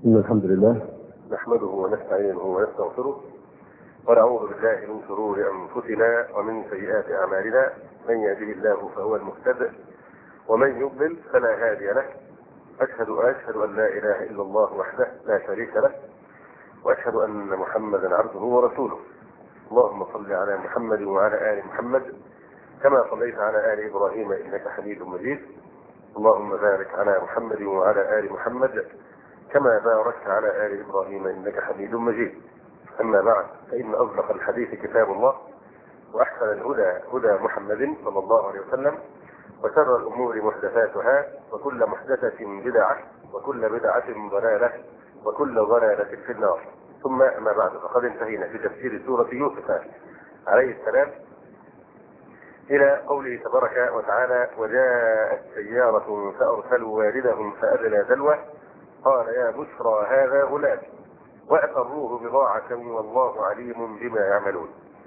إن الحمد لله نحمده ونستعينه ونستغفره ونعوذ بالله من شرور أنفسنا ومن سيئات أعمالنا. من يهده الله فهو المهتد ومن يضلل فلا هادي له. أشهد أن لا إله إلا الله وحده لا شريك له، وأشهد أن محمدا عبده ورسوله. اللهم صل على محمد وعلى آل محمد كما صليت على آل إبراهيم إنك حميد مجيد. اللهم بارك على محمد وعلى آل محمد كما باركت على آل إبراهيم إنك حميد مجيد. أما بعد، فإن أصدق الحديث كتاب الله، وأحسن الهدى هدى محمد صلى الله عليه وسلم، وشر الأمور محدثاتها، وكل محدثة بدعة، وكل بدعة ضلالة، وكل ضلالة في النار. ثم أما بعد، فقد انتهينا في تفسير سورة يوسف عليه السلام إلى قوله تبارك وتعالى: وجاءت سيارة فأرسلوا واردهم فأدلى دلوه قال يا بشرى هذا غلام وأسروه بضاعة والله عليم بما يعملون.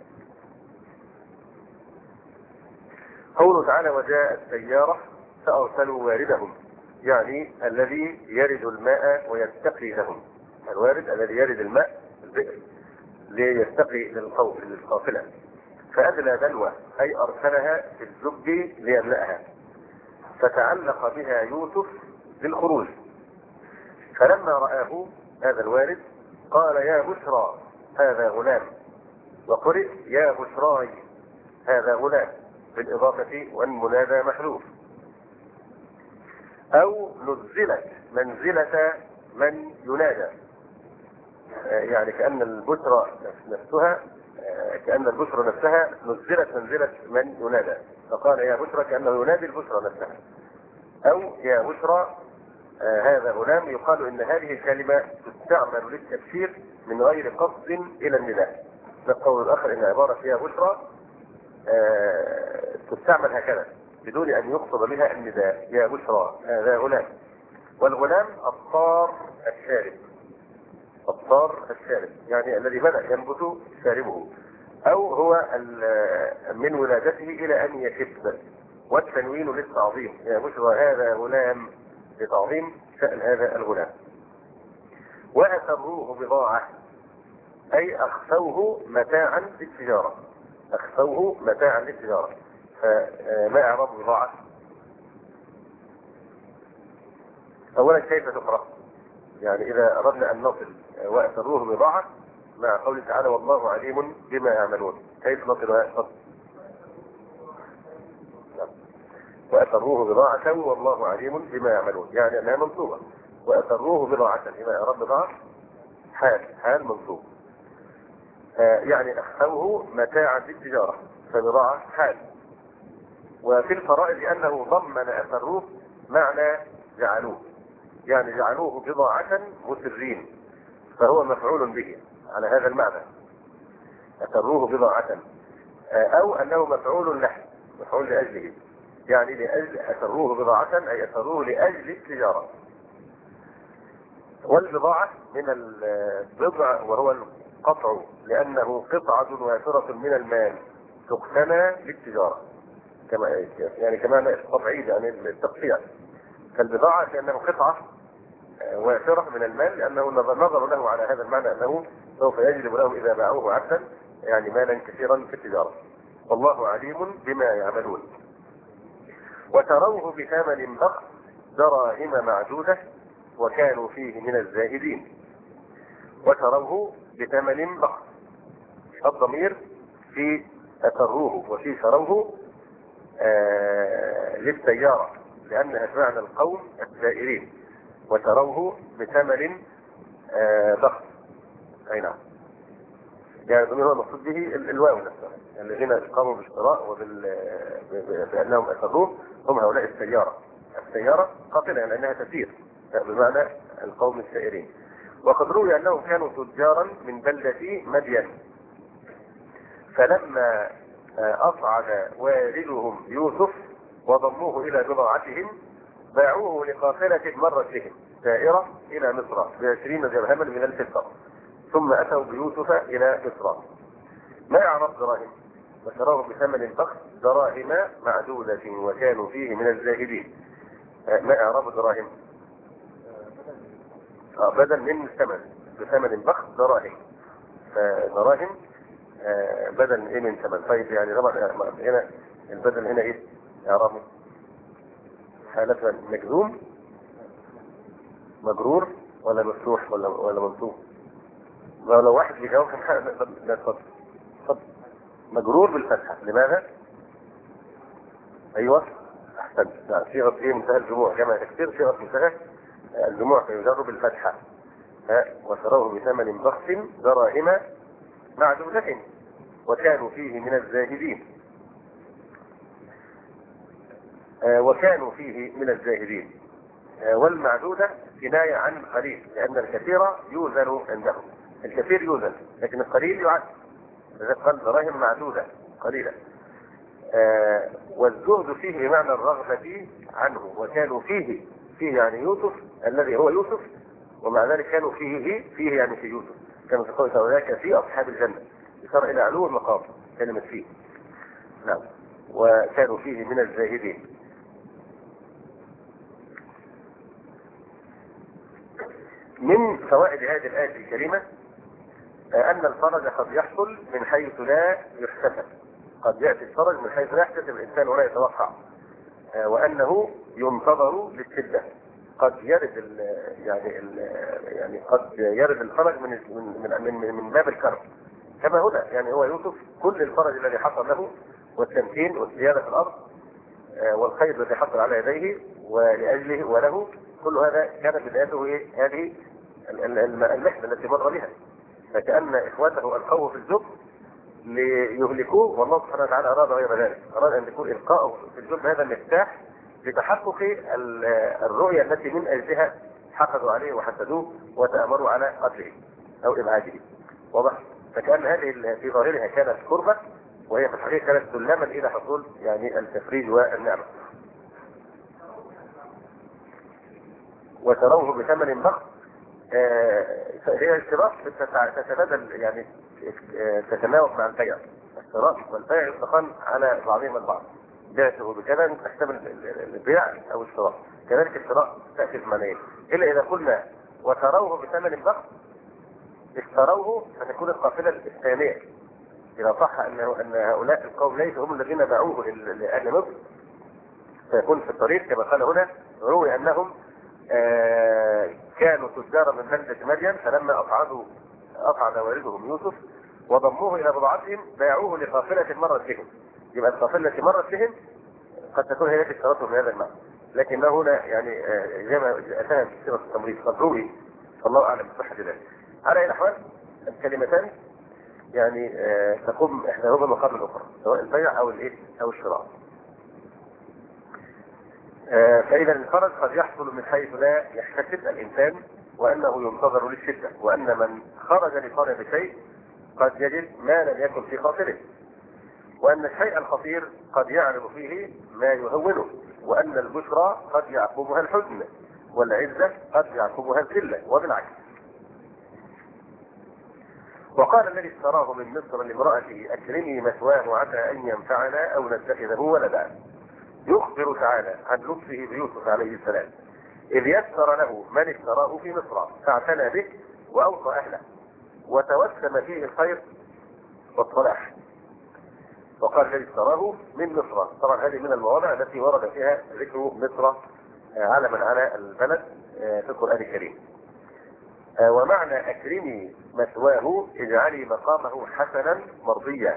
قوله تعالى: وجاءت سيارة فأرسلوا واردهم، يعني الذي يرد الماء ويستقي لهم، الوارد الذي يرد الماء البئر ليستقي للقافلة. فأدلى دلوه أي أرسلها في الزب ليملأها، فتعلق بها يوسف للخروج. فلما رآه هذا الوارد قال يا بشرى هذا غلام، وقرئ يا بشراي هذا غلام بالإضافة والمنادى محذوف. أو نزلت منزلة من ينادى، يعني كأن البشرى نفسها نزلت منزلة من ينادى، فقال يا بشرى كأنه ينادي البشرى نفسها. أو يا بشرى هذا غلام، يقال إن هذه الكلمة تستعمل للتبشير من غير قصد إلى النداء. القول الآخر إن عبارة يا بشرى تستعمل هكذا بدون أن يقصد بها النداء، يا بشرى هذا غلام. والغلام الطار الشارب، يعني الذي بدأ ينبت شاربه، أو هو من ولادته إلى أن يشب. والتنوين للتعظيم، يا بشرى هذا غلام لتعظيم شأن هذا الغلام. وأسروه بضاعة أي أخفوه متاعا للتجارة. فما إعراب بضاعة؟ أولا كيف تقرأ؟ يعني إذا أردنا أن نصل وأسروه بضاعة مع قوله تعالى والله عليم بما يعملون، كيف نصل وأسروه بضاعة والله عليم بما يعملون، يعني أنها منصوبة. وأسروه بضاعة إذا أراد بضاعة حال منصوب، يعني أخفوه متاعا للتجارة، فبضاعة حال. وفي الفرائض أنه ضمن أسروه معنى جعلوه، يعني جعلوه بضاعة مسرين، فهو مفعول به على هذا المعنى، أسروه بضاعة. أو أنه مفعول له، مفعول لأجله، يعني لأجل أسروه بضاعة أي أسروه لأجل التجارة. والبضاعة من البضع وهو القطع، لأنه قطعة وافرة من المال تقتنى للتجارة، كما القطعية يعني التقطيع. فالبضاعة لأنه قطعة وافرة من المال، لأنه نظر له على هذا المعنى أنه سوف يجلب له إذا باعوه عبدا يعني مالا كثيرا في التجارة. والله عليم بما يعملون. وتروه بثمن بخس دراهم معدودة وكانوا فيه من الزاهدين. وتروه بثمن بخس، الضمير في أسروه وفي شروه للسيارة، لأنها بمعنى القوم السائرين. وتروه بثمن بخس، أي نعم، يعني الضمير هو المقصود به الواو نفسها، الذين قاموا بالشراء بأنهم أسروه هم هؤلاء السيارة قاتلة لأنها تسير بمعنى القوم السائرين. وقد روي أنهم كانوا تجارا من بلدة مدين، فلما أصعد والدهم يوسف وضموه إلى بضاعتهم باعوه لقافلة مرت بهم سائرة إلى مصر ب20 درهما من الفضة، ثم أتوا بيوسف إلى مصر. ما يعرف دراهم؟ وشروه بثمن بخس دراهم معدودة وكانوا فيه من الزاهدين. ما إعراب الدراهم؟ بدل من الثمن، بثمن بخس دراهم. فدراهم بدل ايه من ثمن. طيب يعني طبعا هنا البدل هنا ايه يا رامي؟ حالة مجزوم مجرور ولا مفتوح ولا منصوب؟ لو واحد بيجاوب في حاجة لا اتفضل. اتفضل. مجرور بالفتحة. لماذا؟ ايوه احسنت. صيغة ايه؟ منتهى الجموع. جمع تكسير صيغة منتهى الجموع فيجر بالفتحة. وشروه بثمن بخس دراهم معدودة وكانوا فيه من الزاهدين. وكانوا فيه من الزاهدين. والمعدودة كناية عن القليل، لأن الكثير يوزن عندهم. الكثير يوزن لكن القليل يعد. إذا قال دراهم معدودة قليلة. والزهد فيه بمعنى الرغبة عنه. وكانوا فيه يعني يوسف الذي هو يوسف، ومع ذلك كانوا فيه يعني في يوسف. كانوا في قول أولئك في أصحاب الجنة. يصار إلى علو المقام كلمة فيه. نعم. وكانوا فيه من الزاهدين. من فوائد هذه الآية الكريمة أن الفرج قد يحصل من حيث لا يحتسب. قد يأتي الفرج من حيث لا يحتسب الإنسان ولا يتوقع. وأنه ينتظر للشدة. قد يرد يعني قد يرد الفرج من باب الكرم كما هنا. يعني هو يوسف كل الفرج الذي حصل له والتمكين والزيادة في الأرض والخير الذي حصل على يديه ولأجله وله، كل هذا كانت بدايته ايه؟ هذه المحنة التي مر بها. فكأن إخوته ألقوه في الجب ليهلكوه، والله سبحانه وتعالى أراد غير ذلك. أراد أن يكون إلقاؤه في الجب هذا المفتاح لتحقق الرؤية التي من أجلها حقدوا عليه وحسدوه وتأمروا على قتله أو إبعاده. واضح؟ فكأن هذه في ظاهرها كانت كربة، وهي في الحقيقة كانت سلما إلى حصول يعني التفريج والنعمة. وشروه بثمن بخس. هي اشتراط تتبادل يعني تتناوب مع البيع. الشراء والبيع يطلقان على بعضهما البعض. بعته بكذا تحتمل البيع او الشراء. كذلك الشراء تأتي بمعنيين، الا اذا قلنا وشروه بثمن بخس اشتروه فتكون القافله الثانيه. اذا صح ان هؤلاء القوم ليسوا هم الذين باعوه لاهل مصر، فيكون في الطريق كما قال هنا روي انهم كانوا تجارا من بلدة مدين، فلما أصعد والدهم يوسف وضموه إلى بضاعتهم باعوه لقافلة مرت بهم. يبقى القافلة التي مرت بهم قد تكون هي التي اشترته في هذا المعنى، لكن هنا يعني زي ما أتاها في سيرة التمريض قد روي، الله أعلم بصحة ذلك. على أي الأحوال الكلمتان يعني تقوم إحداهما مقابل الأخرى، سواء البيع أو الإيه أو الشراء. فإذا الفرج قد يحصل من حيث لا يحتسب الإنسان، وأنه ينتظر للشدة، وأن من خرج لطلب شيء قد يجد ما لم يكن في خاطره، وأن الشيء الخطير قد يعرض فيه ما يهونه، وأن البشرى قد يعقبها الحزن، والعزة قد يعقبها الذلة، وبالعكس. وقال الذي اشتراه من مصر لامرأته أكرمي مثواه عسى أن ينفعنا أو نتخذه ولدا. يخبر تعالى عن لطفه بيوسف عليه السلام إذ يسر له من اشتراه في مصر فاعتنى به وأوصى أهله وتوسم فيه الخير والصلاح. وقال الذي اشتراه من مصر. طبعا هذه من المواضع التي ورد فيها ذكر مصر علما على البلد في القرآن الكريم. ومعنى أكرمي مثواه اجعلي مقامه حسنا مرضيا،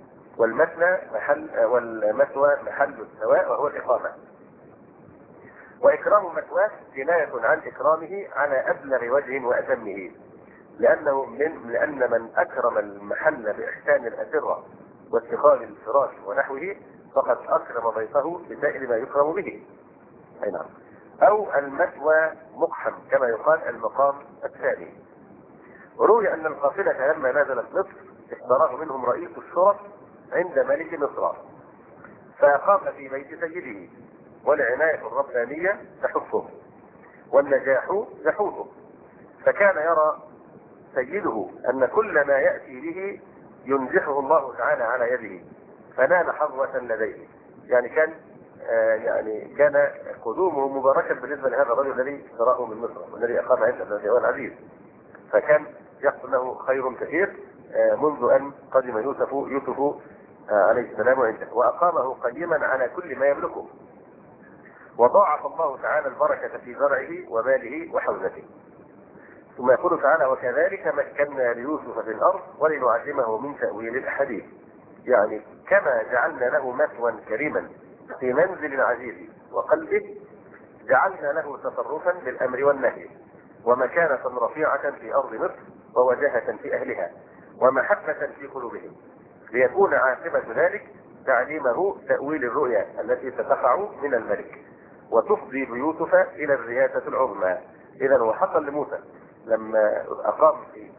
والمثوى محل السواء وهو الإقامة. وإكرام مثواه كناية عن إكرامه على أبلغ وجه وأتمه، لأن من أكرم المحل بإحسان الأسرة واتخاذ الفراش ونحوه فقد أكرم ضيفه بسائر ما يكرم به. أي نعم. أو المثوى مقحم كما يقال المقام الثاني. وروي أن القافلة لما نزلت مصر اشتراه منهم رئيس الشرط عند ملك مصر، فأقام في بيت سيده، والعناية الربانية تحفه والنجاح يحوده، فكان يرى سيده أن كل ما يأتي به ينجحه الله تعالى على يده، فنال حظوة لديه. يعني كان يعني كان قدومه مباركا بالنسبه لهذا الرجل الذي اشتراه من مصر والذي اقام عنده الذي هو العزيز، فكان يحصل له خير كثير منذ ان قدم يوسف عليه السلام عنده، واقامه قيما على كل ما يملكه، وضاعف الله تعالى البركه في زرعه وماله وحوزته. ثم يقول تعالى: وكذلك مكنا ليوسف في الارض ولنعلمه من تاويل الاحاديث. يعني كما جعلنا له مثوى كريما في منزل العزيز وقلبه، جعلنا له تصرفا للامر والنهي، ومكانة رفيعة في ارض مصر، ووجاهة في اهلها، ومحبة في قلوبهم، ليكون عاقبة ذلك تعليمه تأويل الرؤيا التي ستقع من الملك وتفضي بيوسف الى الرياسة العظمى. اذا هو حصل لموسى لما اقام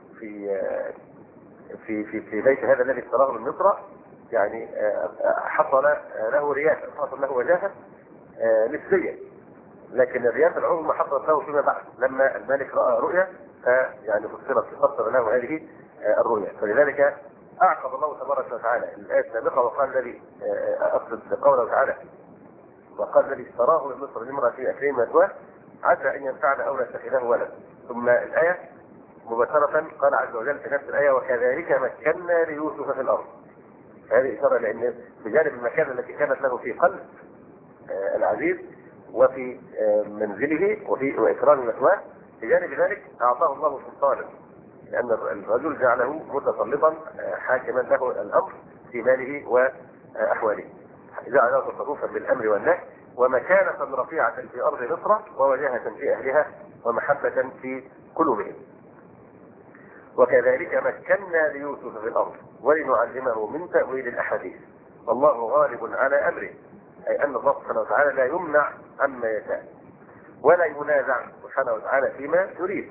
في بيت هذا الذي اشتراه من مصر، يعني حصل له رياسة، حصل له وجاهة نسبية، لكن الرياسة العظمى حصلت له فيما بعد لما الملك رأى رؤيا، يعني فسر له هذه الرؤيا. فلذلك أعقب الله تبارك وتعالى الآية السابقة وقال الذي أقصد قوله تعالى: وقال الذي اشتراه من مصر لامرأة أكرم مثواه عسى أن ينفعنا أو نتخذه ولدا. ثم الآية مباشرة قال عز وجل في نفس الآية: وكذلك مكنا ليوسف في الأرض. هذه إشارة لأن بجانب المكان التي كانت له في قلب العزيز وفي منزله وفي إكرام مثواه، بجانب ذلك أعطاه الله سلطانا، لأن الرجل جعله متسلطا حاكما له الأمر في ماله وأحواله، جعله تصرفا بالأمر والنهي، ومكانة رفيعة في أرض مصر، ووجاهة في أهلها، ومحبة في قلوبهم. وكذلك مكنا ليوسف في الأرض ولنعلمه من تأويل الأحاديث والله غالب على أمره، أي أن الله سبحانه وتعالى لا يمنع عما يشاء ولا ينازع سبحانه وتعالى فيما يريد.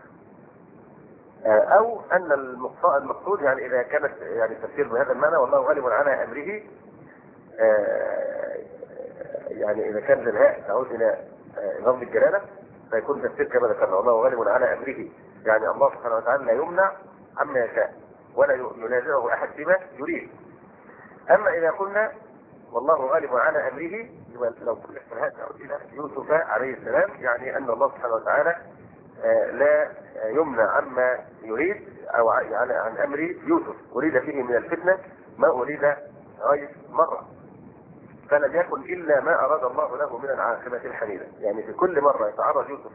أو أن المقصود يعني إذا كانت يعني التفسير بهذا المعنى والله غالب على أمره، يعني إذا كان الهاء تعود إلى لفظ الجلالة فيكون تفسير كما ذكرنا: والله غالب على أمره، يعني الله سبحانه وتعالى لا يمنع عما يشاء ولا ينازعه أحد فيما يريد. أما إذا قلنا والله غالب على أمره، لو كنا الهاء تعود إلى يوسف عليه السلام، يعني أن الله سبحانه وتعالى لا يمنع عما يريد أو عن أمر يوسف. أريد فيه من الفتنة ما أريد غير مرة، فلم يكن إلا ما أراد الله له من العاقبة الحميدة. يعني في كل مرة يتعرض يوسف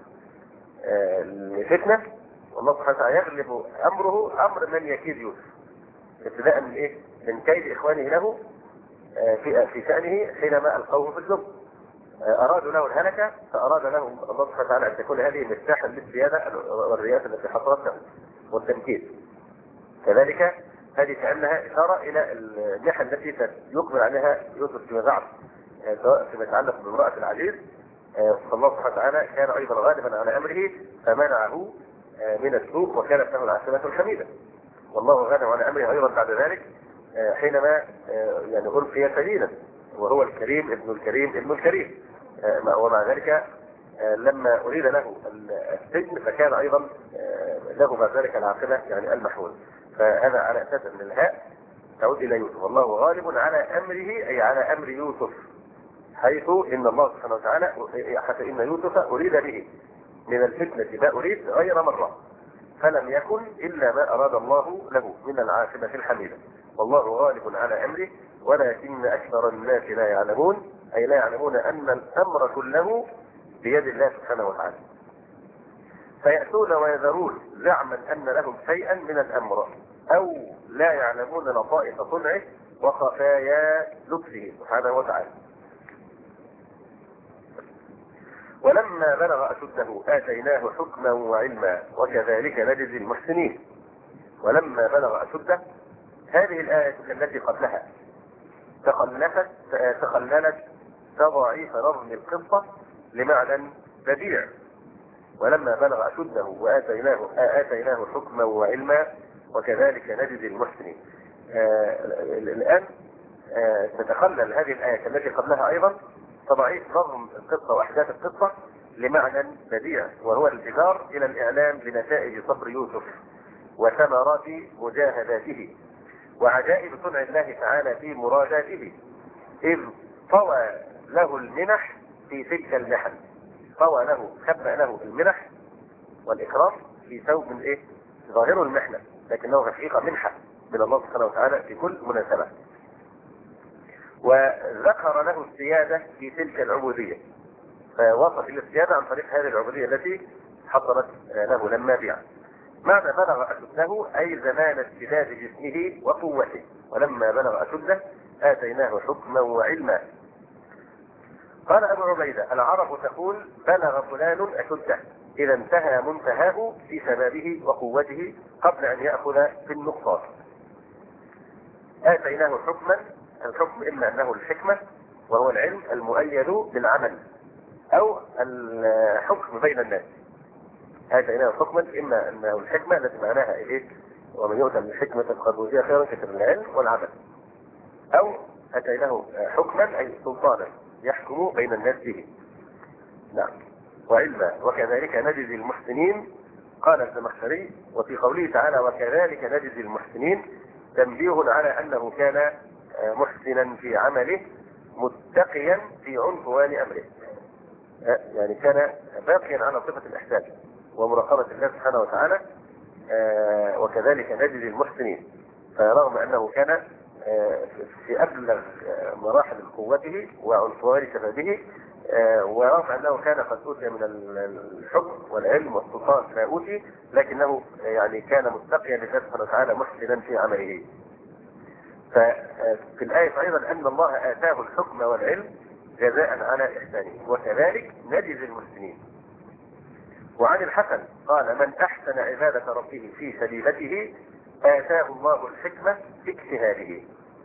لفتنة والله سبحانه وتعالى يغلب أمره أمر من يكيد يوسف، ابتداء من إيه؟ من كيد إخوانه له في شأنه حينما ألقوه في الجب، أرادوا له الهلكة، فأراد له الله سبحانه وتعالى أن تكون هذه مفتاحا للسيادة والرياسة التي حصلت له والتمكين. كذلك هذه كأنها إشارة إلى الناحية التي يقبل عليها يوسف فيما بعد، سواء فيما يتعلق بامرأة العزيز، فالله سبحانه وتعالى كان أيضا غالبا على أمره فمنعه من السوء، وكانت له العاقبة الحميدة. والله غالب على أمره أيضا بعد ذلك حينما يعني ألقي سبيلا وهو الكريم ابن الكريم ابن الكريم، ومع ذلك لما أريد له السجن فكان أيضا له بعد ذلك العاقبة يعني المحمود. فهذا على أساس أن الهاء تعود إلى يوسف، والله غالب على أمره أي على أمر يوسف، حيث إن الله سبحانه وتعالى حتى إن يوسف أريد به من الفتنة ما أريد غير مرة، فلم يكن إلا ما أراد الله له من العاقبة الحميدة. والله غالب على أمره ولكن أكثر الناس لا يعلمون، أي لا يعلمون أن الأمر كله بيد الله سبحانه وتعالى، فيأتون ويذرون زعما أن لهم شيئا من الأمر، أو لا يعلمون لطائف صنعه وخفايا لطفه سبحانه وتعالى. ولما بلغ أشده آتيناه حكما وعلما وكذلك نجزي المحسنين. ولما بلغ أشده، هذه الآية التي قبلها تخللت تضعيف نظم القصة لمعنى بديع. ولما بلغ أشده وآتيناه حكما وعلما وكذلك نجزي المحسنين. الآن تتخلل هذه الآية التي قبلها أيضا تضعيف نظم القصة وأحداث القصة لمعنى بديع، وهو الإشارة إلى الإعلام بنتائج صبر يوسف وثمرات مجاهداته وعجائب صنع الله تعالى في مراداته، إذ طوى له المنح في تلك المحن، طوى له خبأ له المنح والإكرام في ثوب من إيه؟ ظاهره المحنة، لكنه في الحقيقة منحة من الله سبحانه وتعالى في كل مناسبة. وذكر له السيادة في تلك العبودية، فوصف إلى السيادة عن طريق هذه العبودية التي حصلت له لما بيع. معنى بلغ أشده أي زمان اشتداد جسمه وقوته، ولما بلغ أشده آتيناه حكما وعلما. قال أبو عبيدة: العرب تقول بلغ فلان أشده إذا انتهى منتهاه في شبابه وقوته قبل أن يأخذ في النقصان. آتيناه حكما، الحكم إما أنه الحكمة وهو العلم المؤيد بالعمل، أو الحكم بين الناس. آتيناه حكما إما أنه الحكمة التي معناها إيه؟ ومن يؤتى بالحكمة فقد أوتي خيرا كثيرا، العلم والعمل. أو آتيناه حكما أي سلطانا يحكم بين الناس به. نعم. وعلما وكذلك نجزي المحسنين. قال الزمخشري: وفي قوله تعالى وكذلك نجزي المحسنين تنبيه على أنه كان محسنا في عمله متقيا في عنفوان أمره، يعني كان باقيا على صفة الإحسان ومراقبة الله سبحانه وتعالى. وكذلك نجزي المحسنين، فرغم أنه كان في أبلغ مراحل قوته وعنفوان شبابه، ورغم أنه كان قد أوتي من الحكم والعلم والسلطان ما أوتي، لكنه يعني كان متقيا لله سبحانه وتعالى محسنا في عمله. ففي الآية أيضا أن الله آتاه الحكم والعلم جزاء على إحسانه، وكذلك نجزي المحسنين. وعن الحسن قال: من أحسن عبادة ربه في سبيلته آتاه الله الحكمة في اجتهاده.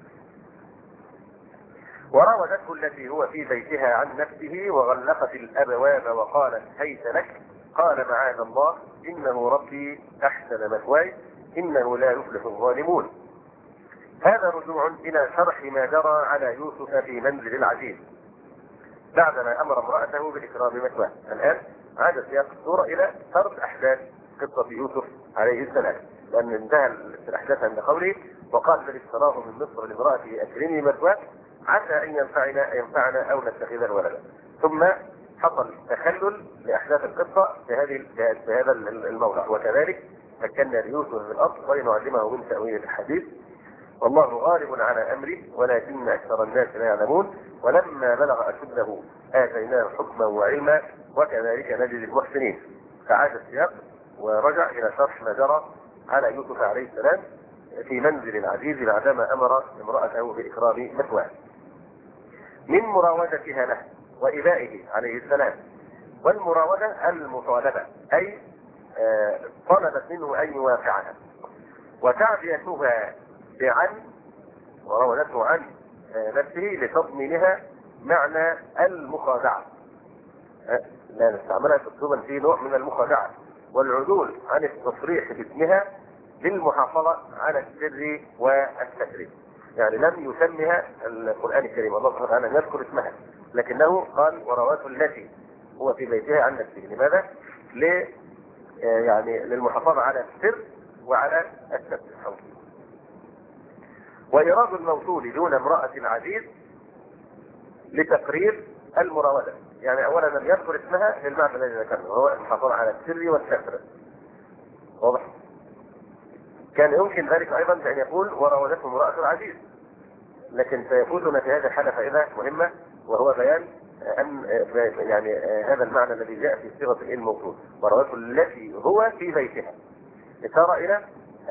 وراودته التي هو في بيتها عن نفسه وغلقت الأبواب وقالت هيت لك، قال معاذ الله إنه ربي أحسن مثواي إنه لا يفلح الظالمون. هذا رجوع إلى شرح ما جرى على يوسف في منزل العزيز بعدما أمر امرأته بإكرام مثواه. الآن عاد سياق السورة إلى سرد أحداث قصة يوسف عليه السلام، لأن انتهى الأحداث عند قوله وقال الذي اشتراه من مصر لامرأته أكرمي مثواه عسى أن ينفعنا أو نتخذه ولدا. ثم حصل تخلل لأحداث القصة في هذا الموضع. وكذلك مكنا ليوسف في الأرض ولنعلمه من تأويل الحديث والله غالب على أمره ولكن أكثر الناس لا يعلمون. ولما بلغ أشده آتيناه حكما وعلما وكذلك نجزي المحسنين. فعاد السياق ورجع إلى شرح ما جرى على يوسف عليه السلام في منزل العزيز بعدما أمر امرأته بإكرام مثواه من مراودتها له وإبائه عليه السلام. والمراودة المطالبة، أي طلبت منه أن يوافعها. وتعبيتها بعن وراودته عن نفسه لتضمينها معنى المخادعة، لا نستعملها اسلوبا فيه نوع من المخادعة والعدول عن التصريح باسمها للمحافظة على السر والستر. يعني لم يسمها القرآن الكريم الله سبحانه وتعالى يذكر اسمها، لكنه قال وراودته التي هو في بيتها عن نفسه. لماذا؟ يعني للمحافظة على السر وعلى الستر. وإيراد الموصول دون امرأة العزيز لتقرير المراودة، يعني أولا لم يذكر اسمها للمعنى الذي ذكرناه وهو المحافظة على السر والستر. واضح؟ كان يمكن ذلك أيضا بأن يقول وراودته امرأة العزيز، لكن سيفوتنا في هذه الحالة فائدة مهمة وهو بيان أن يعني هذا المعنى الذي جاء في صيغة الموصول وراودته التي هو في بيتها، إشارة إلى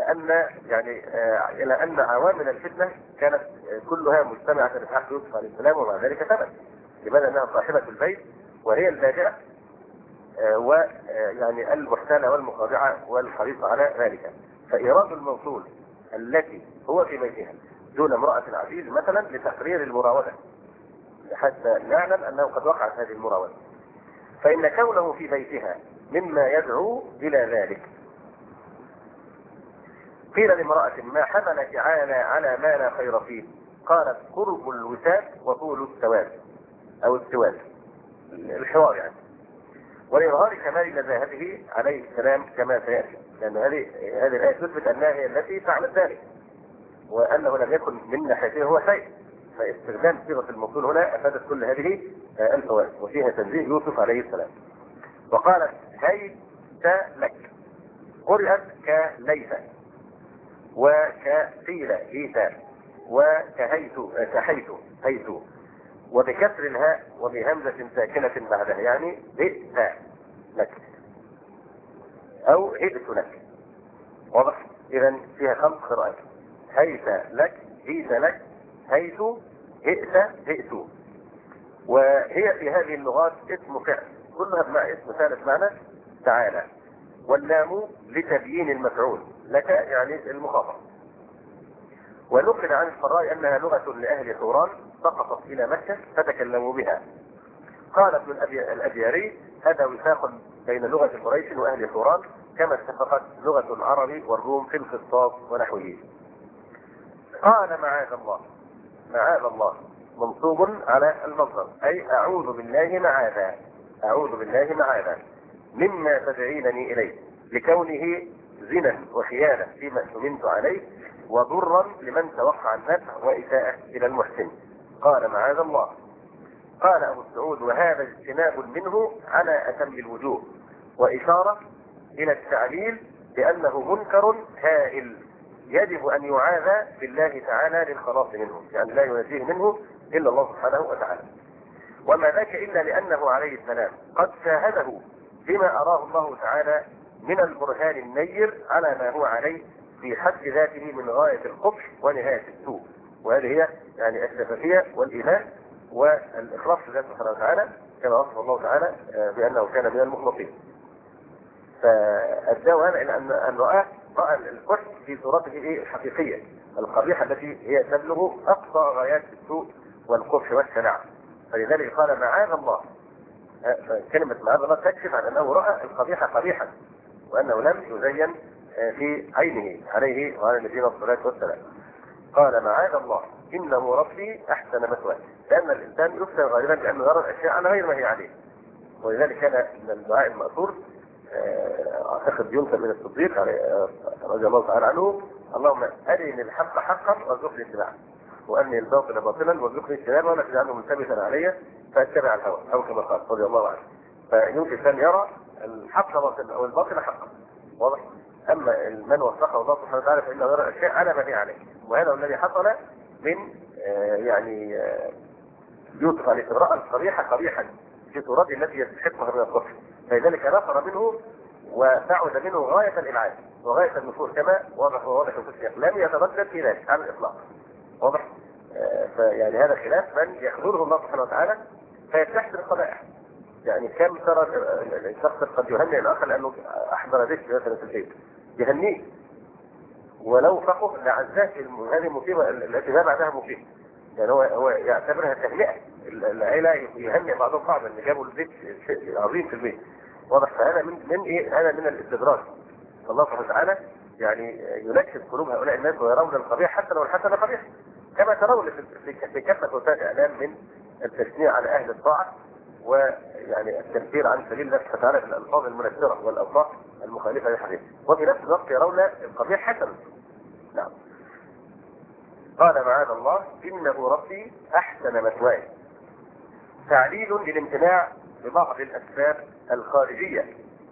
أن عوامل الفتنة كانت كلها مجتمعة في حق يوسف عليه السلام، ومع ذلك ثبت. لماذا؟ أنها صاحبة البيت وهي اللاجئة ويعني المحتالة والمخادعة والحريصة على ذلك. فإيراد الموصول التي هو في بيتها دون امرأة العزيز مثلا لتقرير المراودة حتى نعلم أنه قد وقعت هذه المراودة. فإن كونه في بيتها مما يدعو إلى ذلك. قيل لامرأة ما حملك على ما لا خير فيه؟ قالت قرب الوساد وطول السواد أو السواد، الحوار يعني. ولإظهار كمال نزاهته عليه السلام كما سيأتي، لأن هذه الآية تثبت أنها هي التي فعلت ذلك وأنه لم يكن من ناحيته هو شيء، فاستخدام صيغة الموصول هنا أفادت كل هذه الفوائد، وفيها تنزيه يوسف عليه السلام. وقالت هيت لك، قرأت كليث، وكقيل هيتا، وكهيت هيت، وبكسر الهاء وبهمزة ساكنة بعدها، يعني هئت لك أو هئت لك. واضح؟ إذا فيها 5 قراءات: هيت لك، هيت لك، هيت، هئت. وهي في هذه اللغات اسم فعل، كلها بمعنى اسم فعل بمعنى تعالى، واللام لتبيين المفعول، لك يعني المخاطب. ونقل عن الفراء انها لغة لاهل حوران سقطت الى مكة فتكلموا بها. قال ابن الابياري هذا وثاق بين لغة قريش واهل حوران كما اتفقت لغة العرب والروم في الخطاب ونحوه. قال معاذ الله، معاذ الله منصوب على المصدر، اي اعوذ بالله معاذا، اعوذ بالله معاذا مما تدعينني اليه، لكونه زنا وخيانة فيما اؤتمنت عليه، وضرا لمن توقع النفع واساءة الى المحسن. قال معاذ الله. قال ابو السعود وهذا اجتناب منه على اتم الوجوه، واشارة الى التعليل بانه منكر هائل يجب ان يعاذ بالله تعالى للخلاص منه، يعني لا ينجيه منه الا الله سبحانه وتعالى. وما ذاك الا لانه عليه السلام قد شاهده بما اراه الله تعالى من البرهان النير على ما هو عليه في حد ذاته من غاية القبح ونهاية السوء، وهذه هي يعني الشفافية والايمان والاخلاص لله سبحانه وتعالى كما وصف الله تعالى بانه كان من المخلصين. فأداه هذا إلى أن رأى الكفر في صورته الحقيقية القبيحة التي هي تبلغ أقصى غايات السوء والقبح والشناعة. فلذلك قال معاذ الله. كلمة معاذ الله تكشف عن أنه رأى القبيح قبيحا، وأنه لم يزين في عينه عليه وعلى نبينا الصلاة والسلام. قال معاذ الله إنه ربي أحسن مثواي، لأن الإنسان يفتن غالبا لأنه يرى الأشياء على غير ما هي عليه. ولذلك كان من الدعاء المأثور اعتقد ينسب من الصديق رضي الله تعالى عنه: اللهم ارني الحق حقا وارزقني اتباعه، وارني الباطل باطلا وارزقني اجتنابه، ولا تجعله ملتبسا علي فاتبع الهوى، او كما قال رضي الله عنه. فيمكن ان يرى الحق باطلا او الباطل حقا. واضح؟ اما من وفقه الله سبحانه وتعالى فانه يرى الاشياء على ما هي عليه، وهذا الذي حصل من يعني يوسف عليه السلام، راى القبيح قبيحا في صورته التي يستحقها من الكفر، فلذلك نفر منه وبعد منه غاية الإبعاد وغاية النفور، كما واضح في السياق، لم يتردد في ذلك على الإطلاق. واضح؟ فيعني هذا خلاف من يخذله الله سبحانه وتعالى فيستحسن القبائح. يعني كم ترى الشخص قد يهنئ الآخر لأنه أحضر ذكر مثلا في البيت، يهنيه ولو فقه لعزاه هذه المصيبة التي ما بعدها مصيبة. يعني هو يعتبرها تهنئة، العائلة يهنئ بعضهم بعضا اللي جابوا البيت شيء عظيم في البيت. واضح؟ فهذا من ايه؟ هذا من الاستدراج. الله سبحانه وتعالى يعني ينكس قلوب هؤلاء الناس ويرون القبيح حتى لو الحسن قبيح، كما ترون في كافة وسائل الاعلام من التشنيع على اهل الطاعه ويعني التنفير عن سبيل الله سبحانه وتعالى بالالفاظ المنفره والالفاظ المخالفه للحديث، وفي نفس الوقت يرون القبيح حسن. نعم. قال معاذ الله انه ربي احسن مثواي، تعليل للامتناع ببعض الاسباب الخارجيه.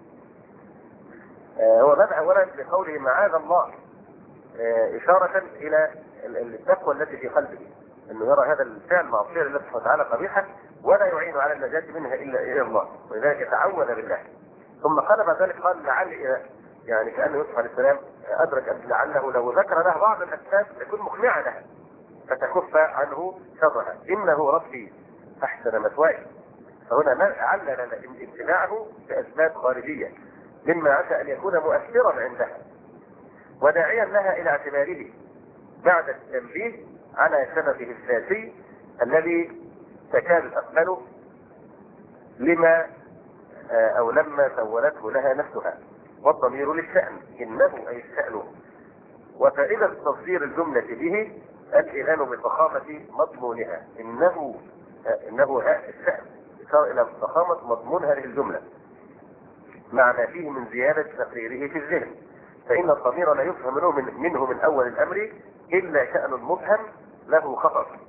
هو بدأ اولا بقوله معاذ الله اشاره الى التقوى التي في قلبه، انه يرى هذا الفعل معصيه لله سبحانه وتعالى قبيحه ولا يعين على النجاه منها الا الى الله، ولذلك يتعوذ بالله. ثم قال بعد ذلك قال لعل، يعني كأن يوسف عليه السلام ادرك ان لعله لو ذكر له بعض الاسباب تكون مقنعه لها فتكف عنه شرها. انه ربي احسن مثواي، فهنا علل امتناعه باسباب خارجيه مما عسى ان يكون مؤثرا عندها وداعيا لها الى اعتباره بعد التنبيه على سببه الذاتي الذي تكاد تقبله لما او لما سولته لها نفسها، والضمير للشأن، انه اي الشأن. وفائدة تصدير الجملة به الإيمان بفخامة مضمونها، انه الشأن يشار الى فخامة مضمون هذه الجملة مع ما فيه من زيادة تقريره في الذهن، فإن الضمير لا يفهم منه من أول الأمر إلا شأن مبهم له خطر،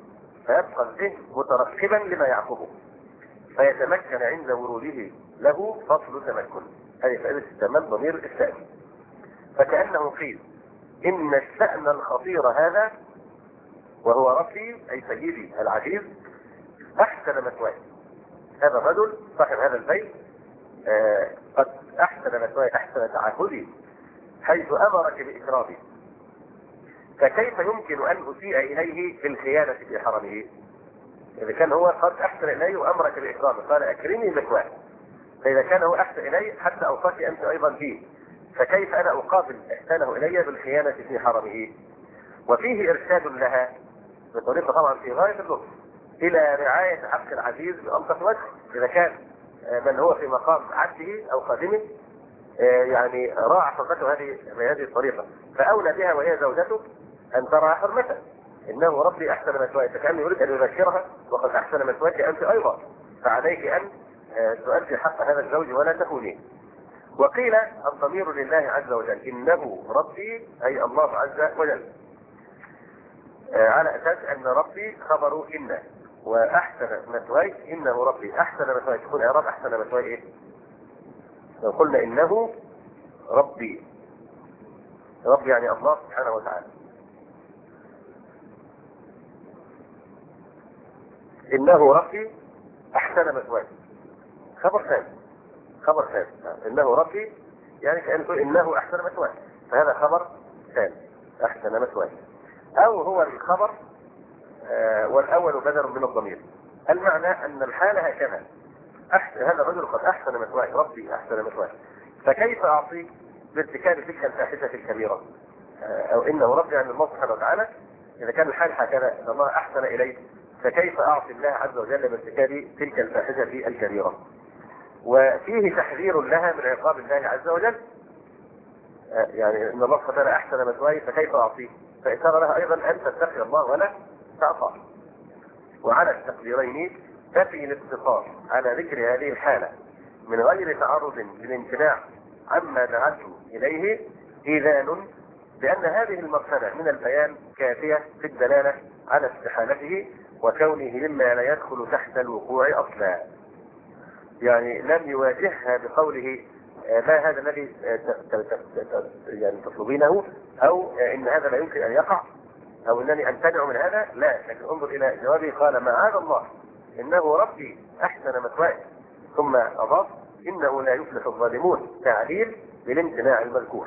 فيبقى الذهن مترقبا لما يعقبه، فيتمكن عند وروده له فصل تمكن. هذه فائدة استعمال ضمير الشأن. فكأنه قيل إن الشأن الخطير هذا وهو ربي أي سيدي العزيز أحسن مثواي. هذا الرجل صاحب هذا البيت قد أحسن مثواي، أحسن تعهدي، حيث أمرك بإكرامي، فكيف يمكن أن أسيء إليه بالخيانة في حرمه؟ إذا كان هو قد أحسن إليه وأمرك بإكرامه قال أكرمي مثواه، فإذا كان هو أحسن إليه حتى أوصاك أنت أيضا فيه، فكيف أنا أقابل إحسانه إلي بالخيانة في حرمه؟ وفيه إرشاد لها بطريقة طبعا في غاية اللطف إلى رعاية حق العزيز بألطف وجه. إذا كان من هو في مقام عبده أو خادمه يعني راعى حرمته بهذه الطريقة، فأولى بها وهي زوجته أن ترى حرمته. إنه ربي أحسن مثواي، فكان يريد أن يذكرها وقد أحسن مثواك أنت أيضا، فعليك أن تؤدي حق هذا الزوج ولا تخونيه. وقيل الضمير لله عز وجل، إنه ربي أي الله عز وجل، على أساس أن ربي خبر إن، وأحسن مثواي إنه ربي أحسن مثواي، تكون إعراب أحسن مثواي إيه؟ لو قلنا إنه ربي، ربي يعني الله سبحانه وتعالى، إنه ربي أحسن مثواي خبر ثاني، خبر ثاني. إنه ربي يعني كأن تقول إنه أحسن مثواي، فهذا خبر ثاني أحسن مثواي، أو هو الخبر والأول بدر من الضمير. المعنى أن الحال هكذا، هذا الرجل قد أحسن مثواي، ربي أحسن مثواي، فكيف أعطيك بارتكاب تلك الفاحشة الكبيرة؟ أو إنه ربي يعني الله سبحانه وتعالى، إذا كان الحال هكذا أن الله أحسن إليه، فكيف أعطي الله عز وجل بارتكاب تلك الفاحشة الكبيرة؟ وفيه تحذير لها من عقاب الله عز وجل، يعني ان الله سبحانه وتعالى احسن مثواي فكيف اعطيه؟ فاشار لها ايضا ان تتقي الله ولا تعصاه. وعلى التقديرين تفي الاقتصار على ذكر هذه الحاله من غير تعرض للامتناع عما دعته اليه ايذان بان هذه المرحله من البيان كافيه في الدلاله على استحالته وكونه مما لا يدخل تحت الوقوع اصلا. يعني لم يواجهها بقوله ما هذا الذي يعني تطلبينه، او ان هذا لا يمكن ان يقع، او انني امتنع من هذا، لا، لكن انظر الى جوابه قال معاذ الله انه ربي احسن مثواي، ثم اضاف انه لا يفلح الظالمون، تعليل بالامتناع المذكور.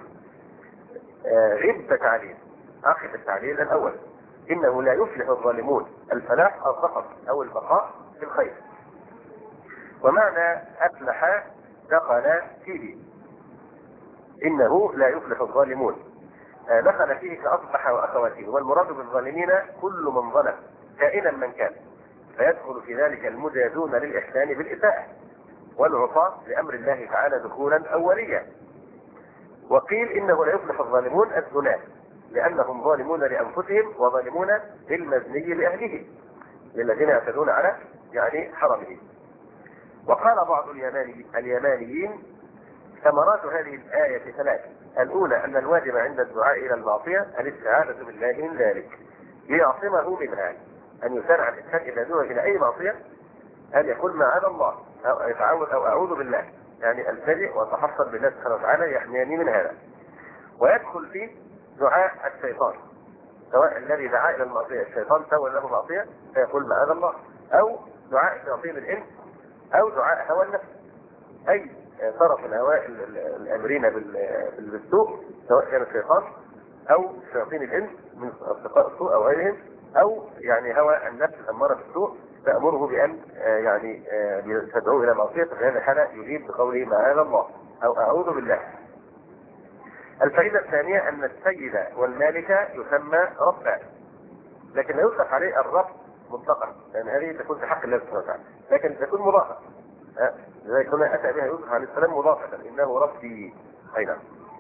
غب تعليل اخذ التعليل الاول، انه لا يفلح الظالمون، الفلاح الظفر او البقاء في الخير. ومعنى أفلح دخل فيه، إنه لا يفلح الظالمون دخل فيه كأصبح وأخواته، والمراد بالظالمين كل من ظلم كائنا من كان، فيدخل في ذلك المجازون للإحسان بالإساءة والعصاة لأمر الله تعالى دخولا أوليا. وقيل إنه لا يفلح الظالمون الزناة، لأنهم ظالمون لأنفسهم وظالمون للمزني لأهله، للذين يعتدون على يعني حرمه. وقال بعض اليمانيين ثمرات هذه الآية ثلاث: الأولى أن الواجب عند الدعاء إلى المعصية الاستعاذة بالله من ذلك ليعصمه منها، أن يسارع الإنسان إذا دعا إلى أي معصية أن يقول معاذ الله أو يتعوذ أو أعوذ بالله، يعني التجئ وتحصل بالله سبحانه وتعالى يحميني من هذا. ويدخل فيه دعاء الشيطان، سواء الذي دعا إلى المعصية الشيطان سوى له معصية فيقول معاذ الله، أو دعاء شياطين الإنس، أو دعاء هوى النفس، أي طرف الهواء الأمرين بالسوء، سواء كان الشيطان أو شياطين الإنس من أصدقاء السوء أو غيرهم، أو يعني هوى النفس الأمارة بالسوء تأمره بأن يعني تدعو إلى معصية، في هذه الحالة يجيب بقوله معاذ الله أو أعوذ بالله. الفائدة الثانية أن السيد والمالك يسمى ربا، لكن لا يطلق عليه الرب مطلقا، لأن هذه تكون في حق الله سبحانه وتعالى، لكن تكون مضافة. لذلك هنا أتى بها يوسف عليه السلام مضافة، إنه ربي. أيضا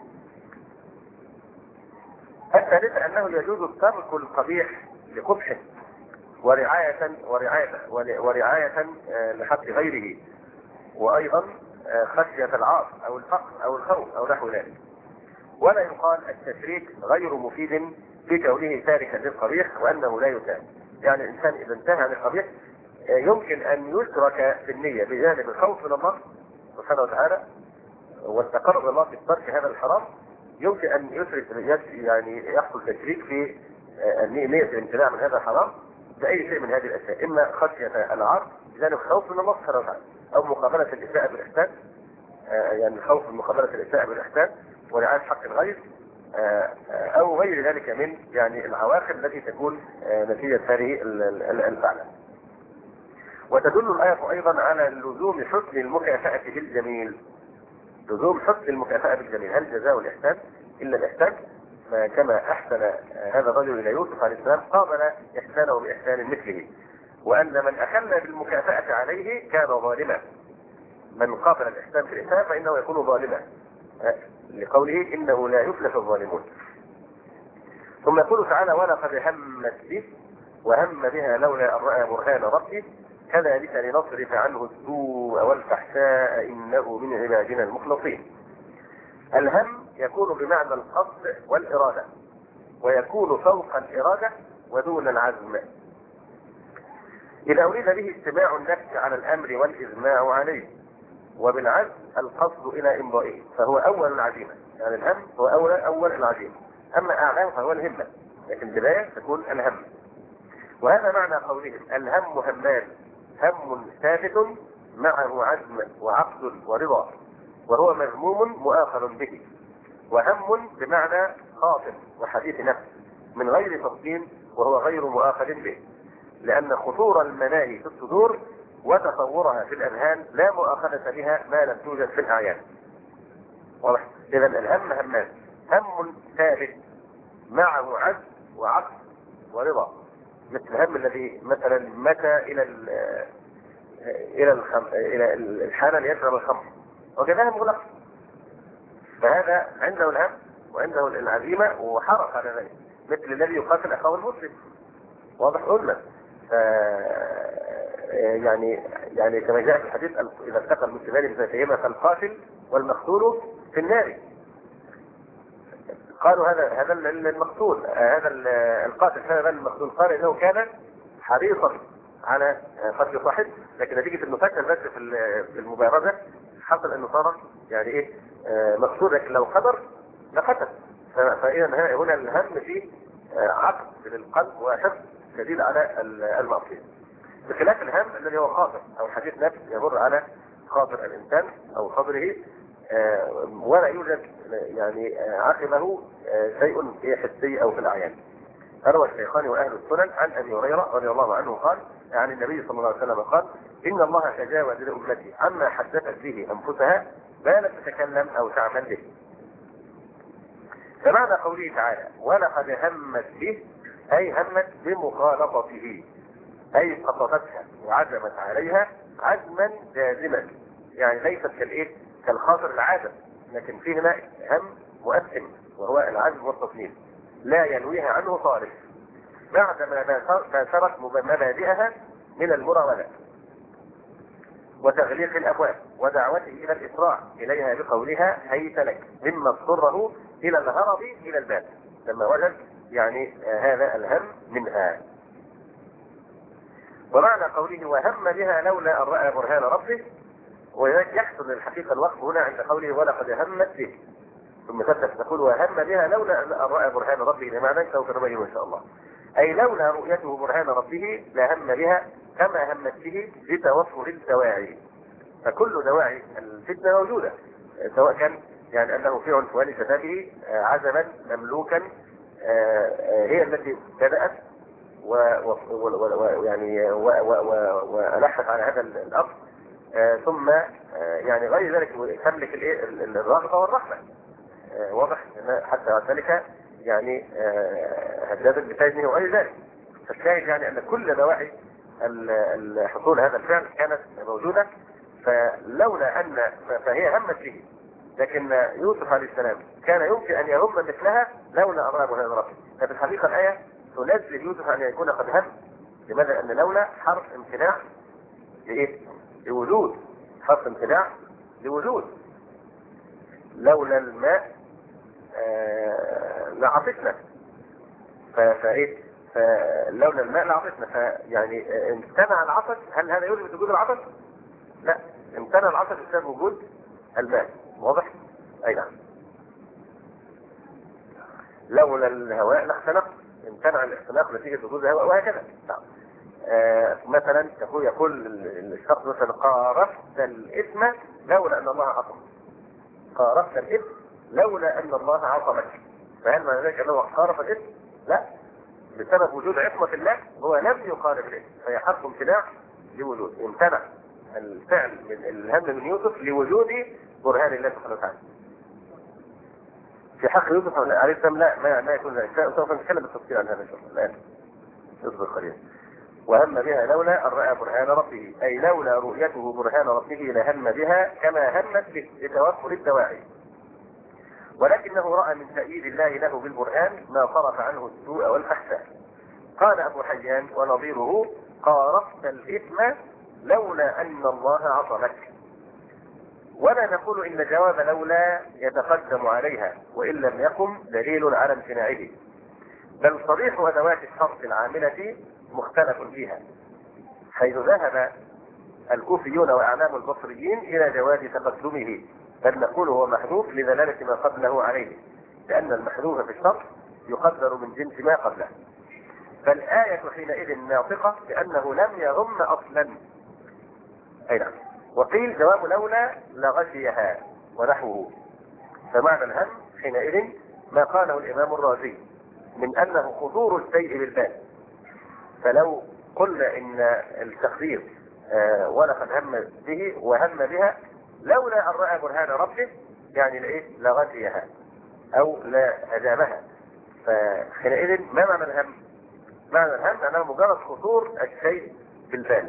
الثالثة أنه يجوز ترك القبيح لقبحه ورعاية لحق غيره، وأيضا خشية العار أو الفقر أو الخوف أو نحو ذلك. ولا يقال التشريك غير مفيد في كونه تاركا للقبيح وأنه لا يتاب، يعني الانسان اذا انتهى عن القبيح يمكن ان يشرك في النية بجانب الخوف من الله سبحانه وتعالى والتقرب الله في ترك هذا الحرام، يمكن ان يشرك يعني يحصل تشريك في نية الامتناع من هذا الحرام باي شيء من هذه الاشياء، اما خشية العار بجانب خوف من الله سبحانه وتعالى، او مقابلة الاساءة بالاحسان، يعني الخوف من مقابلة الاساءة بالاحسان ورعاية حق الغير، او غير ذلك من يعني العواقب التي تكون نتيجة هذه الفعلة. وتدل الآية أيضا على لزوم حسن المكافأة بالجميل. لزوم حسن المكافأة بالجميل، هل جزاء الإحسان إلا الإحسان؟ كما أحسن هذا الرجل إلى يوسف عليه السلام قابل إحسانه بإحسان مثله، وأن من أخل بالمكافأة عليه كان ظالما. من قابل الإحسان بالإحسان فإنه يكون ظالما، لقوله إنه لا يفلح الظالمون. ثم يقول تعالى ولقد همت به وهم بها لولا أن رأى برهان ربه كذلك لنصرف عنه السوء والفحشاء إنه من عبادنا المخلصين. الهم يكون بمعنى القصد والإرادة، ويكون فوق الإرادة ودون العزم. إذا أريد به استماع النفس على الأمر والإجماع عليه، وبالعزم القصد إلى إمضائه، فهو أول العزيمة. يعني الهم هو أول العزيمة، أما أعلاه فهو الهمة، لكن بداية تكون الهم. وهذا معنى قولهم الهم همان، هم ثابت معه عزم وعقد ورضا، وهو مذموم مؤاخذ به. وهم بمعنى خاطر وحديث نفس من غير تفصيل، وهو غير مؤاخذ به، لأن خطور المناهي في الصدور وتصورها في الأذهان لا مؤاخذة بها ما لم توجد في الأعيان. واضح؟ إذا الهم همان، هم ثابت معه عزم وعقد ورضا، مثل الهم الذي مثلا متى الى الحالة ليشرب الخمر وكذا مغلق، فهذا عنده الهم وعنده العزيمة وحرص على ذلك، مثل الذي يقاتل اخاه المسلم. واضح؟ قلنا يعني كما جاء في الحديث اذا التقى المسلمان بسيفيهما فالقاتل والمقتول في النار. قالوا هذا المقتول، هذا القاتل، هذا المقتول، قال انه كان حريصا على قتل صاحبه، لكن نتيجه انه فكر بس في المبارزه حصل انه صار يعني ايه مقتول، لكن لو قدر لقتل. فاذا هنا الهم فيه عقد للقلب وحفظ شديد على المعصيه، بخلاف الهم الذي هو خاطر او حديث نفس يمر على خاطر الانسان او صدره ولا يوجد يعني عقبه شيء حسي او في الاعيان. روى الشيخان واهل السنن عن ابي هريره رضي الله عنه قال عن النبي صلى الله عليه وسلم قال ان الله تجاوز لامتي عما حدثت به انفسها ما لم تتكلم او تعمل به. فمعنى قوله تعالى ولقد همت به اي همت بمخالطته، اي قصدتها وعزمت عليها عزما جازما، يعني ليست كالخاطر العازم، لكن فيه هنا هم مؤثم وهو العزم والتصميم لا ينويها عنه صارف، بعدما باشرت مبادئها من المراودة وتغليق الابواب ودعوته الى الاسراع اليها بقولها هيت لك، مما اضطره الى الهرب الى الباب لما وجد يعني هذا الهم منها. ومعنى قوله وهم بها لولا ان راى برهان ربه، ولذلك يحصل الحقيقه الوقف هنا عند قوله ولقد همت به، ثم تقول وهم بها لولا ان راى برهان ربه، لمعنى سوف نبينه ان شاء الله. اي لولا رؤيته برهان ربه لهم بها كما همت به لتوفر الدواعي، فكل دواعي الفتنه موجوده، سواء كان يعني انه في عنفوان شبابه عزما مملوكا هي التي بدات ويعني والحت على هذا الامر، ثم يعني غير ذلك تملك الرغبه والرحمه. واضح حتى ذلك يعني هداد بسجنه وغير ذلك. فالشاهد يعني ان كل دواعي حصول هذا الفعل كانت موجوده، فلولا ان فهي همت به، لكن يوسف عليه السلام كان يمكن ان يهم مثلها لولا ان راى برهان ربه. ففي الحقيقه الايه تنزل يوسف ان يكون قد هم. لماذا؟ ان لولا حرف امتناع لوجود، حرف امتناع لوجود. لولا الماء لعطشنا، فلولا الماء لعطشنا. فيعني امتنع العطش، هل هذا يوجب وجود العطش؟ لا، امتنع العطش بسبب وجود الماء. واضح؟ اي نعم. لولا الهواء لاختنق، امتنع الاختناق نتيجة وجود الهواء، وهكذا. نعم. مثلا يقول الشخص مثلا قارفت الإثم لولا أن الله عصمك. قارفت الإثم لولا أن الله عصمك. فهل معنى ذلك أنه قارف الإثم؟ لا، بسبب وجود عصمة الله هو لم يقارف الإثم، فيحق امتناع لوجود. امتنع الفعل من الهم من يوسف لوجود برهان الله سبحانه وتعالى. في حق يوسف عليه السلام لا، ما يكون ذلك. سوف نتكلم بالتفصيل عن هذا الآن. اصبر قليلا. وهم بها لولا أن رأى برهان ربه، أي لولا رؤيته برهان ربه لهم بها كما همت لتوفر الدواعي، ولكنه رأى من تأييد الله له بالبرهان ما صرف عنه السوء والفحشاء. قال أبو حيان ونظيره قارفت الإثم لولا أن الله عصمك. ولا نقول إن جواب لولا يتقدم عليها وإن لم يقم دليل على امتناعه، بل صريح أدوات الشرط العاملة مختلف فيها، حيث ذهب الكوفيون وأعلام البصريين إلى جواز تقدمه، بل نقول هو محذوف لدلالة ما قبله عليه، لأن المحذوف في الشرط يقدر من جنس ما قبله. فالآية حينئذ ناطقة بأنه لم يغم أصلا. أي نعم. وقيل جواب لولا لغشيها ونحوه. فمعنى الهم حينئذ ما قاله الإمام الرازي من أنه خطور الشيء بالبال. فلو قلنا إن التخفيف ولقد هم به وهم بها لولا أن رأى برهان ربه، يعني لإيه؟ لغشيها أو لا أجابها. فحينئذ ما معنى الهم؟ معنى الهم أنه مجرد خطور الشيء بالبال،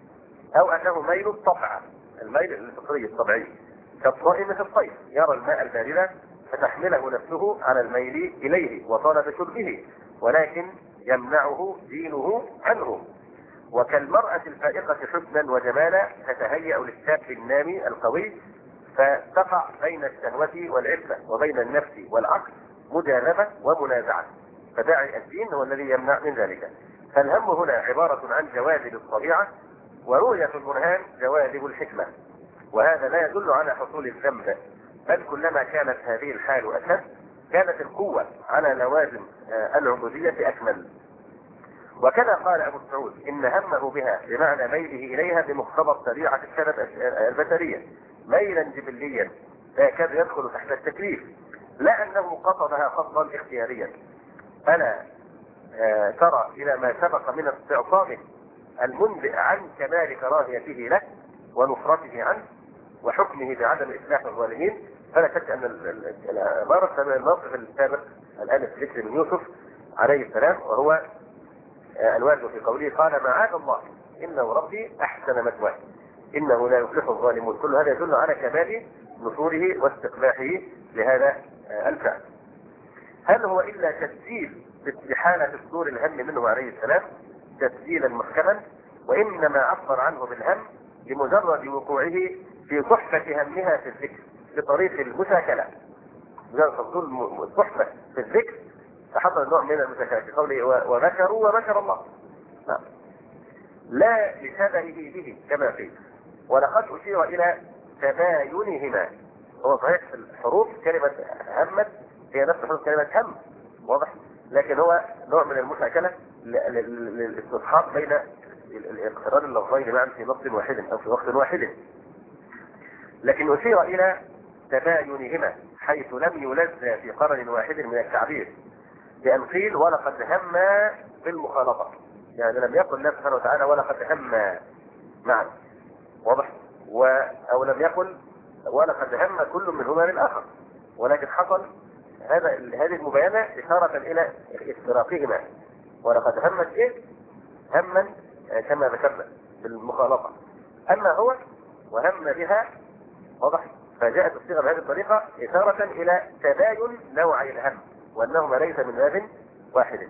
أو أنه ميل الطبع، الميل الفطري الطبيعي، كالصائم في الصيف يرى الماء البارد فتحمله نفسه على الميل إليه وطلب شربه، ولكن يمنعه دينه عنه. وكالمرأة الفائقة حسنا وجمالا تتهيأ للشاب النامي القوي، فتقع بين الشهوة والعفة وبين النفس والعقل مجانبة ومنازعة، فداعي الدين هو الذي يمنع من ذلك. فالهم هنا عبارة عن جواذب الطبيعة، ورؤية البرهان جواذب الحكمة، وهذا لا يدل على حصول الذنب، بل كلما كانت هذه الحال أشد كانت القوة على لوازم العبودية أكمل. وكذا قال أبو سعود إن همه بها بمعنى ميله إليها بمقتضى طبيعة السنة البشرية ميلا جبليا لا يكاد يدخل تحت التكليف، لا أنه قصدها قصدا اختياريا. ألا ترى إلى ما سبق من استعصامه المنبئ عن كمال كراهيته له ونصرته عنه وحكمه بعدم إصلاح الظالمين. فلا شك أن العبارة من الموقف السابق الآن في ذكر من يوسف عليه السلام، وهو الوارد في قوله قال معاذ الله إنه ربي أحسن مثواه إنه لا يفلح الظالمون. كل هذا يدل على كمال نصوره واستقباحه لهذا الفعل. هل هو إلا تسجيل باستحالة صدور الهم منه عليه السلام تسجيلا محكما، وإنما عبر عنه بالهم لمجرد وقوعه في صحبة همها في الذكر بطريق المشاكلة. مجرد حصول الصحبة في الذكر فحصل نوع من المشاكلة في قوله ومكروا ومكر الله، لا لشبهه به كما قيل. ولقد أشير إلى تباينهما. هو صحيح في الحروف كلمة همت هي نفس حروف كلمة هم، واضح، لكن هو نوع من المشاكلة للاستصحاب بين الاقتران اللفظين معا في نص واحد أو في وقت واحد. لكن أشير إلى تباينهما حيث لم يلزى في قرن واحد من التعبير، بأن قيل ولقد هم بالمخالطة، يعني لم يقل الله سبحانه وتعالى ولقد هم معا، واضح، أو لم يقل ولقد هم كل منهما للآخر، ولكن حصل هذه المباينة إشارة إلى افتراقهما. ولقد همت إيه؟ هما كما ذكرنا بالمخالطة، أما هو وهم بها، واضح، فجاءت الصيغة بهذه الطريقة إشارة إلى تباين نوعي الهم وأنهما ليس من باب واحد.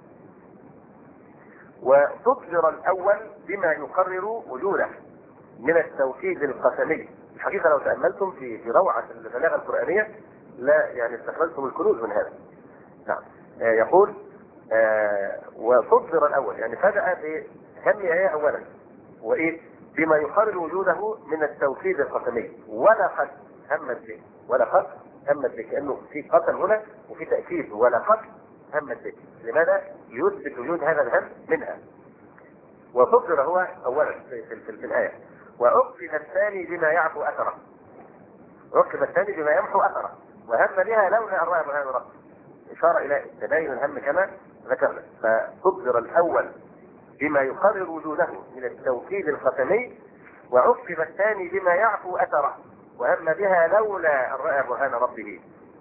وتضجر الأول بما يقرر وجوده من التوكيد القسمي. الحقيقة لو تأملتم في روعة البلاغة القرآنية لا يعني استخرجتم الكنوز من هذا. نعم. يقول وصدر الاول، يعني بدأ بهم ايه اولا، وايه بما يقرر وجوده من التوكيد القسمي، ولقد همت به، ولقد همت به، كانه في قسم هنا وفي تاكيد، ولقد همت به. لماذا؟ يثبت وجود هذا الهم منها. وصدر هو اولا في الايه، وعقب الثاني بما يعفو اثره، عقب الثاني بما يمحو اثره، وهم بها لولا ان راى برهان ربه، اشاره الى تبين الهم كما ذكرنا. فصدر الاول بما يقرر وجوده من التوكيد القسمي، وعقب الثاني بما يعفو اثره، وهم بها لولا ان راى برهان ربه،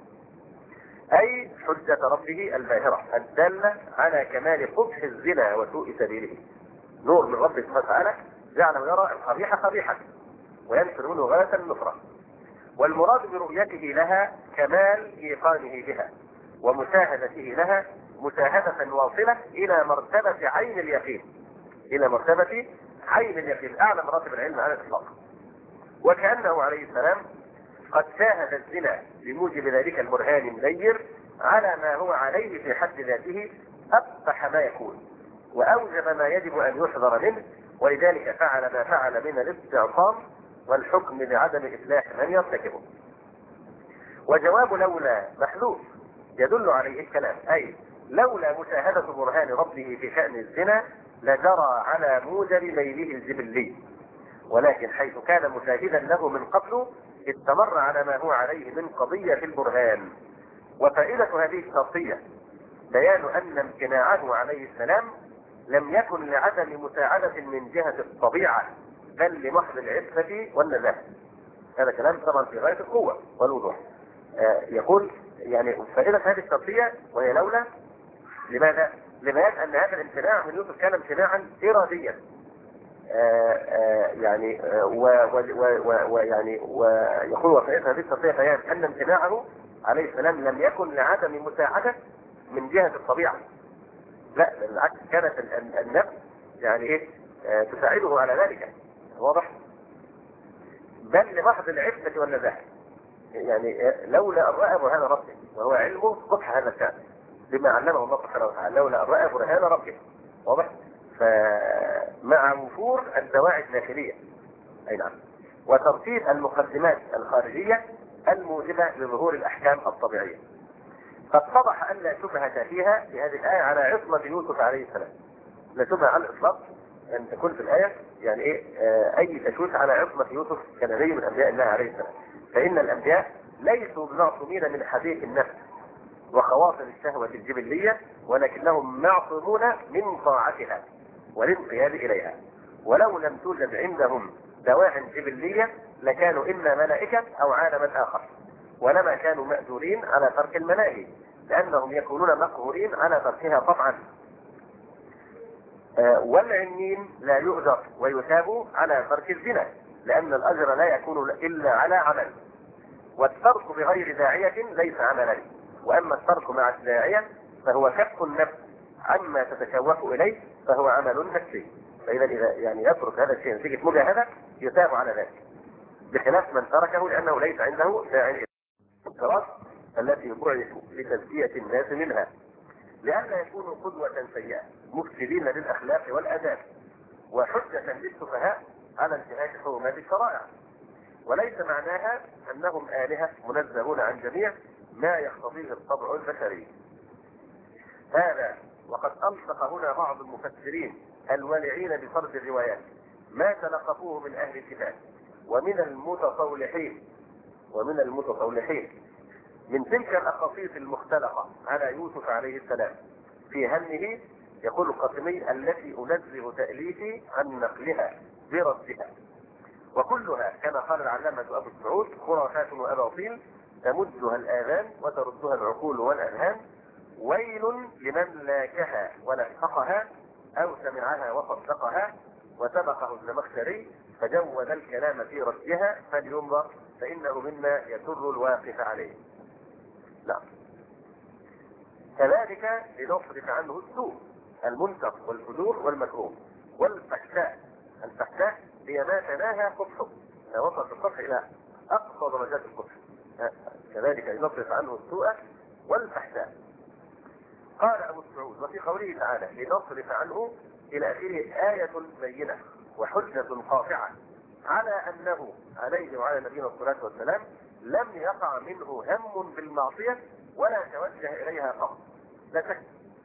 اي حجة ربه الباهرة الدالة على كمال قبح الزنا وسوء سبيله. نور من ربه سبحانه وتعالى جعله يرى القبيح قبيحا وينفر منه غاية النفرة. والمراد برؤيته لها كمال ايقانه بها ومشاهدته لها مشاهدة واصلة الى مرتبة عين اليقين، الى مرتبة عين اليقين، اعلى مراتب العلم على الاطلاق. وكأنه عليه السلام قد شاهد الزنا بموجب ذلك البرهان النير على ما هو عليه في حد ذاته أقبح ما يكون، وأوجب ما يجب أن يحذر منه، ولذلك فعل ما فعل من الاستعصام والحكم بعدم إصلاح من يرتكبه. وجواب لولا محذوف يدل عليه الكلام، أي لولا مشاهدة برهان ربه في شأن الزنا لجرى على موجب ميله الجبلي، ولكن حيث كان مشاهدا له من قبل استمر على ما هو عليه من قضية البرهان. وفائدة هذه الشرطية بيان أن امتناعه عليه السلام لم يكن لعدم مساعدة من جهة الطبيعة، بل لمحض العفة والنزاهة. هذا كلام طبعا في غاية القوة والوضوح. يقول يعني فائدة هذه الشرطية وهي لولا، لماذا؟ لبيان أن هذا الامتناع من يوسف كان امتناعا إراديا، يعني ويعني ويقول وفائدة هذه الشرطية بيان أن امتناعه عليه السلام لم يكن لعدم مساعدة من جهة الطبيعة، لا بالعكس، كانت النفس يعني ايه تساعده على ذلك، واضح؟ بل لمحض العفة والنزاهة، يعني لولا ان راى برهان ربه، وهو علمه قبح هذا الشأن بما علمه الله سبحانه وتعالى، لولا ان راى برهان ربه، واضح؟ فمع وفور الدواعي الداخلية، اي نعم، وترتيب المقدمات الخارجية الموجبة لظهور الاحكام الطبيعية، فاتضح ان لا شبهة فيها في هذه الآية على عصمة يوسف عليه السلام. لا شبهة على الإطلاق أن تكون في الآية يعني إيه أي تشويش على عصمة يوسف كنبي من أنبياء الله عليه السلام، فإن الأنبياء ليسوا بمعصومين من حديث النفس وخواطر الشهوة الجبلية، ولكنهم معصومون من طاعتها والانقياد إليها. ولو لم توجد عندهم دواعٍ جبلية لكانوا إما ملائكة أو عالما آخر، ولما كانوا مأجورين على ترك المناهي، لأنهم يكونون مقهورين على تركها طبعا. والعنين لا يؤجر ويثاب على ترك الزنا، لأن الأجر لا يكون إلا على عمل، والترك بغير داعية ليس عملا، وأما الترك مع الداعية فهو كف النفس عما تتشوف إليه فهو عمل نفسي. فإذا يعني يترك هذا الشيء نتيجة مجاهدة يثاب على ذلك، بخلاف من تركه لأنه ليس عنده داعي التي بعثوا لتزكية الناس منها، لئلا يكونوا قدوة سيئة مفسدين للأخلاق والآداب وحجة للسفهاء على انتهاك حرمات الشرائع. وليس معناها أنهم آلهة منزهون عن جميع ما يقتضيه الطبع البشري. هذا وقد ألصق هنا بعض المفسرين الولعين بفرض الروايات ما تلقفوه من أهل الكتاب ومن المتصولحين من تلك الأقاصيص المختلقة على يوسف عليه السلام في همه. يقول القاسمي التي أنزه تأليفي عن نقلها بردها، وكلها كما قال العلامة أبو السعود خرافات وأباطيل تمدها الآذان وتردها العقول والأذهان، ويل لمن لاكها ولحقها أو سمعها وصدقها وسبقه الزمخشري فجود الكلام في ردها فلينظر فإنه مما يسر الواقف عليه. لا. كذلك لنصرف عنه السوء المنكر والفجور والمكروه والفحشاء. الفحشاء هي ما تناهى قبحه، وصل القبح إلى أقصى درجات القبح. كذلك لنصرف عنه السوء والفحشاء قال أبو السعود وفي قوله تعالى لنصرف عنه إلى آخره آية بينة وحجة قاطعة على أنه عليه وعلى نبينا الصلاة والسلام لم يقع منه هم بالمعصية ولا توجه إليها قط. لا شك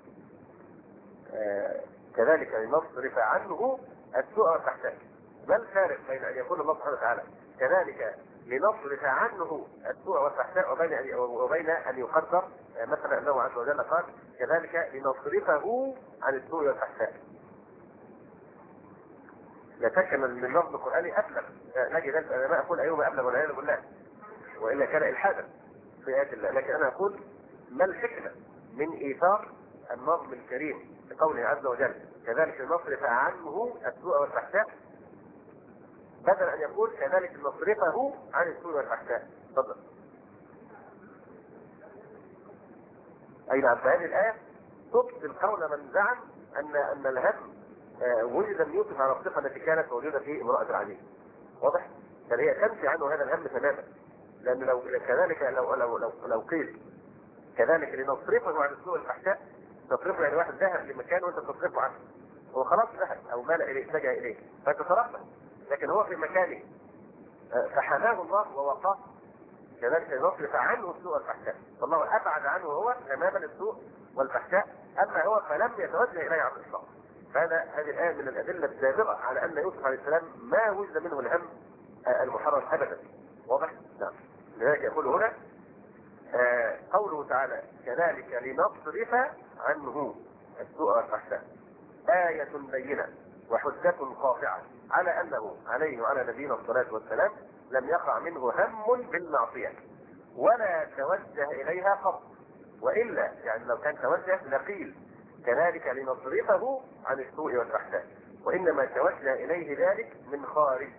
كذلك لنصرف عنه السوء والفحشاء. ما الفارق بين أن يقول الله سبحانه وتعالى كذلك لنصرف عنه السوء والفحشاء وبين أن يقدر مثلا أنه عز وجل قال كذلك لنصرفه عن السوء والفحشاء؟ لا شك من اللفظ القرآني أبلغ. نجد أنا ما أقول أيهما أبلغ والعياذ بالله وإلا كان إلحادا في آيات الله، لكن أنا أقول ما الحكمة من إيثار النظم الكريم بقوله عز وجل كذلك لنصرف عنه السوء والفحشاء بدل أن يقول كذلك لنصرفه عن السوء والفحشاء. تفضل. أي نعم، فهذه الآية تبطل قول من زعم أن الهم وجد من يوسف على الصفة التي كانت موجودة في امرأة العزيز. واضح؟ بل هي تنفي عنه هذا الهم تماما، لأن لو كذلك لو قيل كذلك لنصرفه عن السوء والفحشاء، تصرفه يعني واحد ذهب لمكان وانت تصرفه عنه، هو خلاص ذهب او مال اليه اتجه اليه فانت صرفته، لكن هو في مكانه فحماه الله ووقاه. كذلك لنصرف عنه السوء والفحشاء، فالله ابعد عنه هو تماما السوء والفحشاء، اما هو فلم يتوجه اليه على الاطلاق. هذه الآية من الأدلة السابقة على أن يوسف عليه السلام ما وجد منه الهم المحرم أبدا. واضح؟ نعم. لذلك يقول هنا قوله تعالى كذلك لنصرف عنه السوء والفحشاء آية بينة وحجة قاطعة على أنه عليه وعلى نبينا الصلاة والسلام لم يقع منه هم بالمعصية ولا توجه إليها قط، وإلا يعني لو كان توجه لقيل كذلك لنصرفه عن السوء والفحشاء، وإنما توجه إليه ذلك من خارج،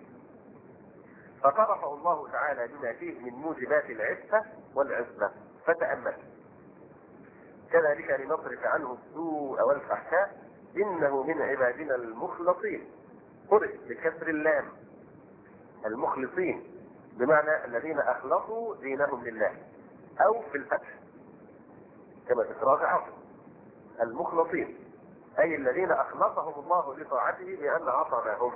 فطرحه الله تعالى بما فيه من موجبات العفة والعصمة. فتأمل كذلك لنصرف عنه السوء والفحشاء إنه من عبادنا المخلصين، قرئ بكسر اللام المخلصين بمعنى الذين أخلصوا دينهم لله، أو بالفتح كما تقرأ عاصم المخلصين أي الذين أخلصهم الله لطاعته بأن عصمهم.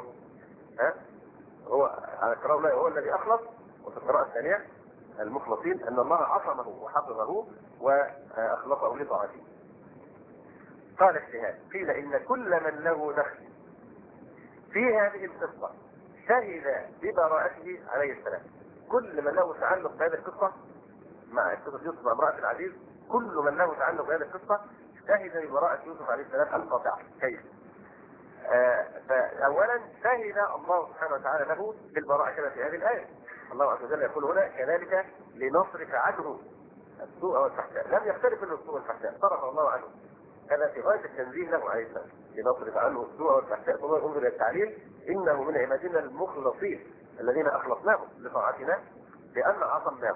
هو على قراءة الله هو الذي أخلص، وفي القراءة الثانية المخلصين أن الله عصمه وحفظه وأخلصه لطاعته. قال اجتهاد قيل إن كل من له دخل في هذه القصة شهد ببراءته عليه السلام. كل من له تعلق بهذه القصة مع قصة يوسف مع امرأة العزيز، كل من له تعلق بهذه القصة شهد ببراءة يوسف عليه السلام القاطعة. كيف؟ فأولا شهد الله سبحانه وتعالى له بالبراءة كما في هذه الآية. الله عز وجل يقول هنا كذلك لنصرف عنه السوء والفحشاء، لم يختلف منه السوء والفحشاء، صرف الله عنه. هذا في غاية التنزيه له عليه السلام، لنصرف عنه السوء والفحشاء. ثم يقول إلى التعليل إنه من عبادنا المخلصين الذين أخلصناهم لطاعتنا بأن عصمناهم.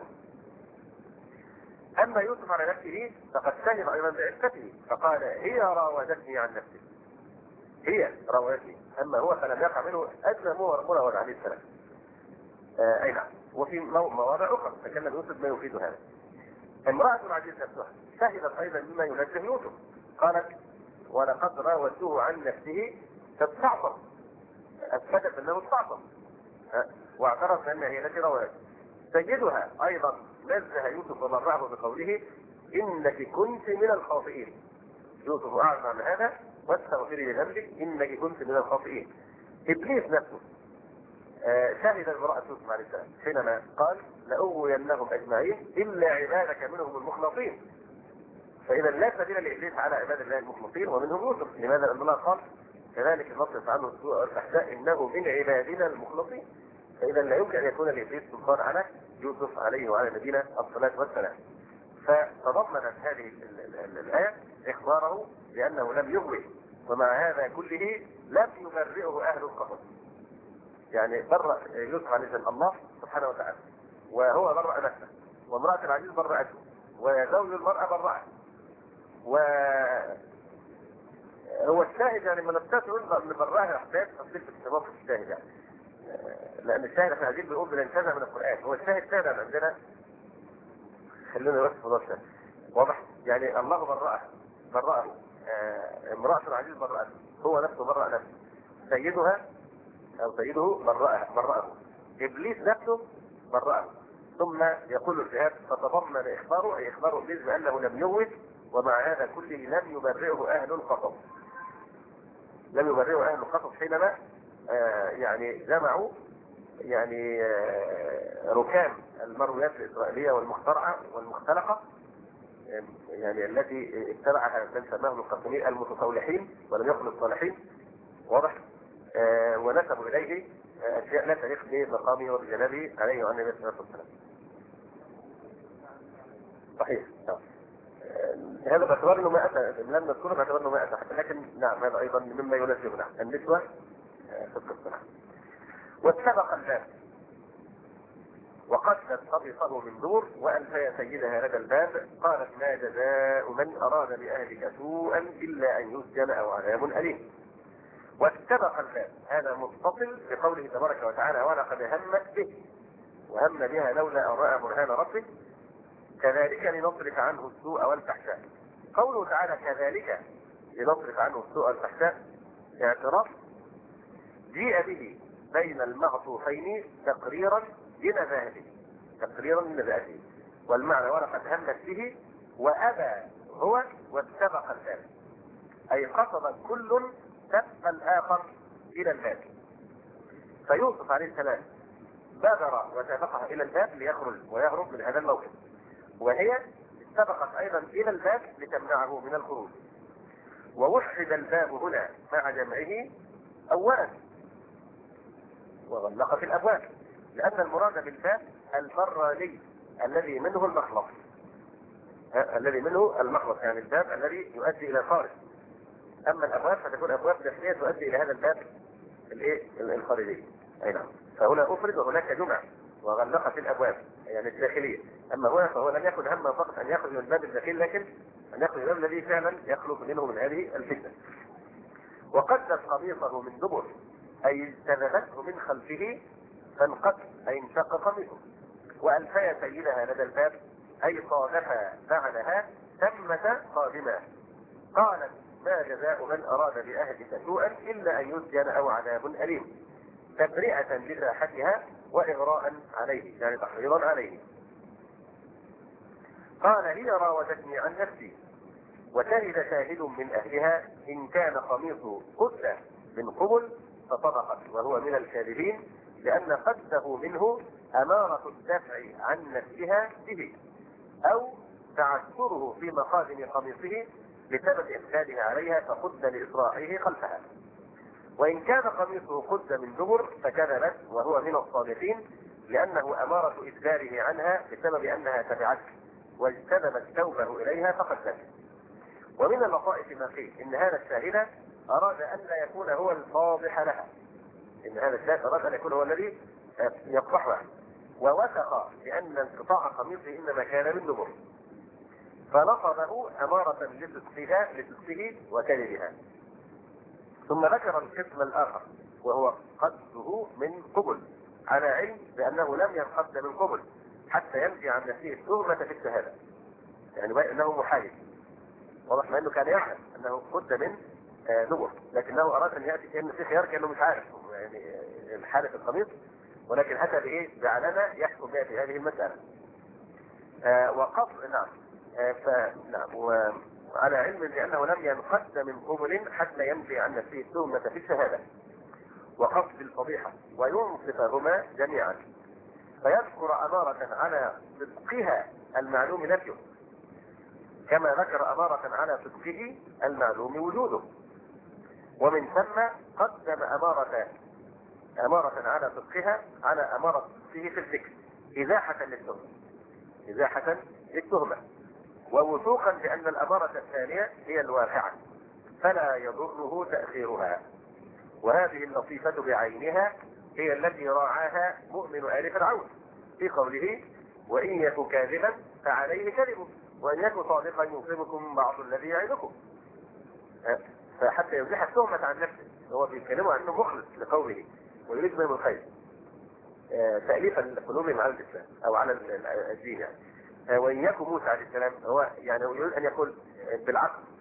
أما يوسف على نفسه فقد شهد أيضا بعفته فقال هي راودتني عن نفسي، هي راودتني، أما هو فلم يقع منه أدنى مراود عليه السلام. أي نعم. وفي مواضع أخرى تكلم يوسف ما يفيد هذا. امرأة العزيز نفسها شهدت أيضا مما ينزه يوسف، قالت ولقد راودته عن نفسه فاستعصم، أثبتت أنه استعصم واعترف أنها هي التي راودته. سيدها أيضا نزه يوسف وبرعه بقوله إنك كنت من الخاطئين. يوسف أعرض عن هذا واستغفري لذنبك إنك كنت من الخاطئين. إبليس نفسه شهد ببراءة يوسف عليه السلام حينما قال لأغوينهم أجمعين إلا عبادك منهم المخلصين. فإذا لا سبيل لإبليس على عباد الله المخلصين ومنهم يوسف. لماذا؟ لأن الله قال كذلك نصرف عنه السوء والفحشاء إنه من عبادنا المخلصين. فإذا لا يمكن أن يكون لإبليس سلطان على يوسف عليه وعلى نبينا الصلاة والسلام. فتضمنت هذه الآية إخباره بأنه لم يغوي، ومع هذا كله لم يبرئه أهل القصص. يعني برأ يوسف عليه السلام الله سبحانه وتعالى، وهو برأ نفسه، وامرأة العزيز برأته، وزوج المرأة برأه، وهو الشاهد يعني من التاسع من برأها يحتاج تصديق في الشباب في الشاهد يعني. لأن الشاهد احنا عايزين بنقول بننتزع من القرآن، هو الشاهد شاهد عندنا. خلونا بس في نفسه واضح يعني الله برأه برأه، امرأة العزيز برأته، هو نفسه برأ نفسه، سيدها أو سيده برأه، إبليس نفسه برأه. ثم يقول الشهاد فتضمن إخباره، أي إخباره إبليس بأنه لم يغوث، ومع هذا كله لم يبرئه أهل القصص. لم يبرئه أهل القصص حينما يعني جمعوا يعني ركام المرويات الإسرائيلية والمخترعة والمختلقة، يعني التي اتبعها من سماهم القاسمين المتصولحين ولم يكن الصالحين، واضح، ونسبوا إليه أشياء لا تليق بمقامه وبجلاله عليه وعلى النبي صلى الله عليه وسلم. صحيح. هذا باعتبار انه ما اتى، لم نذكره باعتبار انه ما اتى، لكن نعم هذا ايضا مما يناسبنا النسوة في القصة. واتسبق الباب وقدت قميصه من دور والفي سيدها لدى الباب، قالت ما جزاء من اراد باهلك سوءا الا ان يسجن او عذاب اليم. واتسبق الباب هذا متصل بقوله تبارك وتعالى ولقد همت به وهم بها لولا ان راى برهان ربه كذلك لنصرف عنه السوء والفحشاء. قوله تعالى كذلك لنصرف عنه السوء والفحشاء اعتراف جيء به بين المعطوفين تقريرا لنزاهته، والمعنى ولقد همت به وابى هو واتسبق الباب، اي قصد كل سبق الاخر الى الباب. فيوسف عليه السلام بادر وسابقها الى الباب ليخرج ويهرب من هذا الموقف، وهي سبقت ايضا الى الباب لتمنعه من الخروج. ووحد الباب هنا مع جمعه اولا وغلقت الابواب، لان المراد بالباب البراني الذي منه المخلص، الذي منه المخلص، يعني الباب الذي يؤدي الى الخارج. اما الابواب فتكون ابواب داخليه تؤدي الى هذا الباب الخارجي. اي نعم. فهنا افرد وهناك جمع وغلقت الابواب يعني الداخليه. اما هنا فهو لم يكن همه فقط ان يخرج من الباب الداخلي، لكن ان يخرج الباب الذي فعلا يخلق منه من هذه الفتنه. وقدت قميصه من دبر اي اجتذبته من خلفه فانقد اي انشق قميصه. والفي سيدها لدى الباب اي صادفا بعدها ثمة قادما. قالت ما جزاء من اراد باهلك سوءا الا ان يسجن او عذاب اليم، تبرئة لساحتها واغراء عليه، يعني تحريضا عليه. قال هي راودتني عن نفسي وشهد شاهد من اهلها ان كان قميصه قد من قبل فصدقت وهو من الكاذبين، لان قده منه امارة الدفع عن نفسها به او تعثره في مخازن قميصه بسبب إفسادها عليها فقد لإسراعه خلفها. وإن كان قميصه قد من دبر فكذبت وهو من الصادقين، لأنه أمارة إجباره عنها بسبب أنها تبعته واجتذبت ثوبه إليها فقدته. ومن اللطائف ما قيل إن هذا الشاهد أراد أن لا يكون هو الفاضح لها، إن هذا الشاهد أراد أن يكون هو الذي يفضحها، ووثق بأن انقطاع قميصه إنما كان من دبر، فنصبه أمارة لصدقه وكذبها. ثم ذكر القسم الآخر وهو قده من قبل، على علم بأنه لم ينقد من قبل حتى ينفي عن نفسه التهمة في الشهادة، يعني أنه محايد، واضح، ما أنه كان يعلم أنه قد من دبر، لكنه أراد أن يأتي كأنه في خيار كأنه مش عارف يعني الحالة القميص، ولكن أتى بإيه؟ بعلامة يحكم بها في هذه المسألة. وقصد نعم فنعم وعلى علم بأنه لم ينقد من قبل حتى ينفي عن نفسه التهمة في الشهادة وقصد الفضيحة وينصفهما جميعا، فيذكر أمارة على صدقها المعلوم نفيه كما ذكر أمارة على صدقه المعلوم وجوده. ومن ثم قدم أمارة على صدقها على أمارة صدقه في الذكر إزاحة للتهمة ووثوقا بأن الأمارة الثانية هي الواقعة فلا يضره تأخيرها. وهذه اللطيفة بعينها هي التي راعاها مؤمن آل فرعون في قوله وإن يك كاذبا فعليه كذبه وإن يك صادقا يصيبكم بعض الذي يعدكم، فحتى يزيح التهمة عن نفسه. هو بيتكلموا عنه مخلص لقوله ويريد بهم الخير تأليفا لقلوبهم على الإسلام أو على الدين يعني. وإن يكن موسى عليه السلام هو يعني يريد أن يقول بالعقل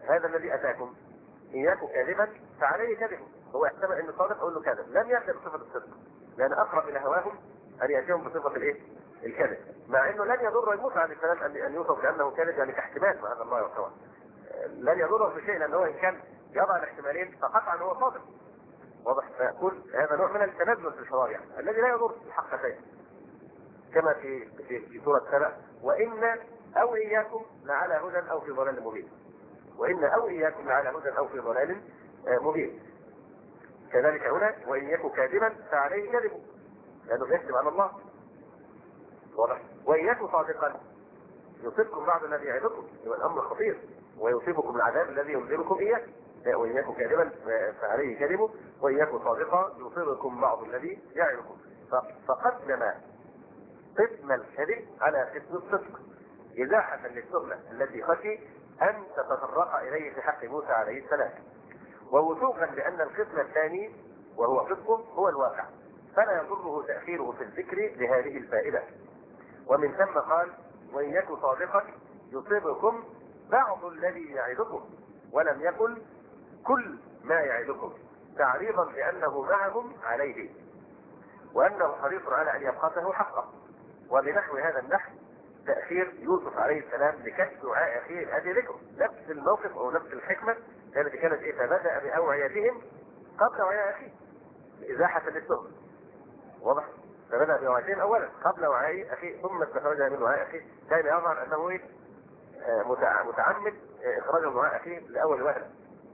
هذا الذي اتاكم ان يكن كاذبا فعليه كذبه، هو احتمل انه صادق اقول له كذب، لم ياتي بصفه الصدق لان اقرب الى هواهم ان ياتيهم بصفه الايه؟ الكذب، مع انه لن يضر موسى عليه السلام ان يوصف بانه كذب، يعني كاحتمال معاذ الله يعتبر لن يضره بشيء، لانه ان كان يضع الاحتمالين فقطعا هو صادق. واضح؟ فيقول هذا نوع من التنزل في الشرائع الذي لا يضر الحق شيئا، كما في سوره سبأ: وان او اياكم لعلى هدى او في ضلال مبين. وان او اياكم لعلى هدى او في ضلال مبين. كذلك هنا: وان يكن كاذبا فعليه كذبه، لانه يكذب على الله. واضح؟ وان يكن صادقا يصيبكم بعض الذي يعدكم، يبقى الامر خطير، ويصيبكم العذاب الذي ينذركم اياه. وان يكن كاذبا فعليه كذبه، وان يكن صادقا يصيبكم بعض الذي يعدكم. فقدم قسم الكذب على قسم الصدق ازاحه للتهمه التي خشي ان تتطرق اليه في حق موسى عليه السلام، ووثوقا بان القسم الثاني وهو صدقه هو الواقع، فلا يضره تاخيره في الذكر لهذه الفائده. ومن ثم قال: وان يكن صادقا يصيبكم بعض الذي يعدكم، ولم يقل كل ما يعدكم، تعريضا بانه معهم عليه، وانه حريص على ان يبخسه حقه. وبنحو هذا النحو تاخير يوسف عليه السلام لكشف دعاء اخيه ادي ذكر، نفس الموقف او نفس الحكمه التي كانت فبدا باوعيتهم قبل وعاء اخيه ازاحه للتهمه. واضح؟ فبدا بوعيتهم اولا قبل وعاء اخيه، ثم استخرجها من وعاء اخيه، كان يظهر انه متعمد اخراج وعاء اخيه لاول وهله.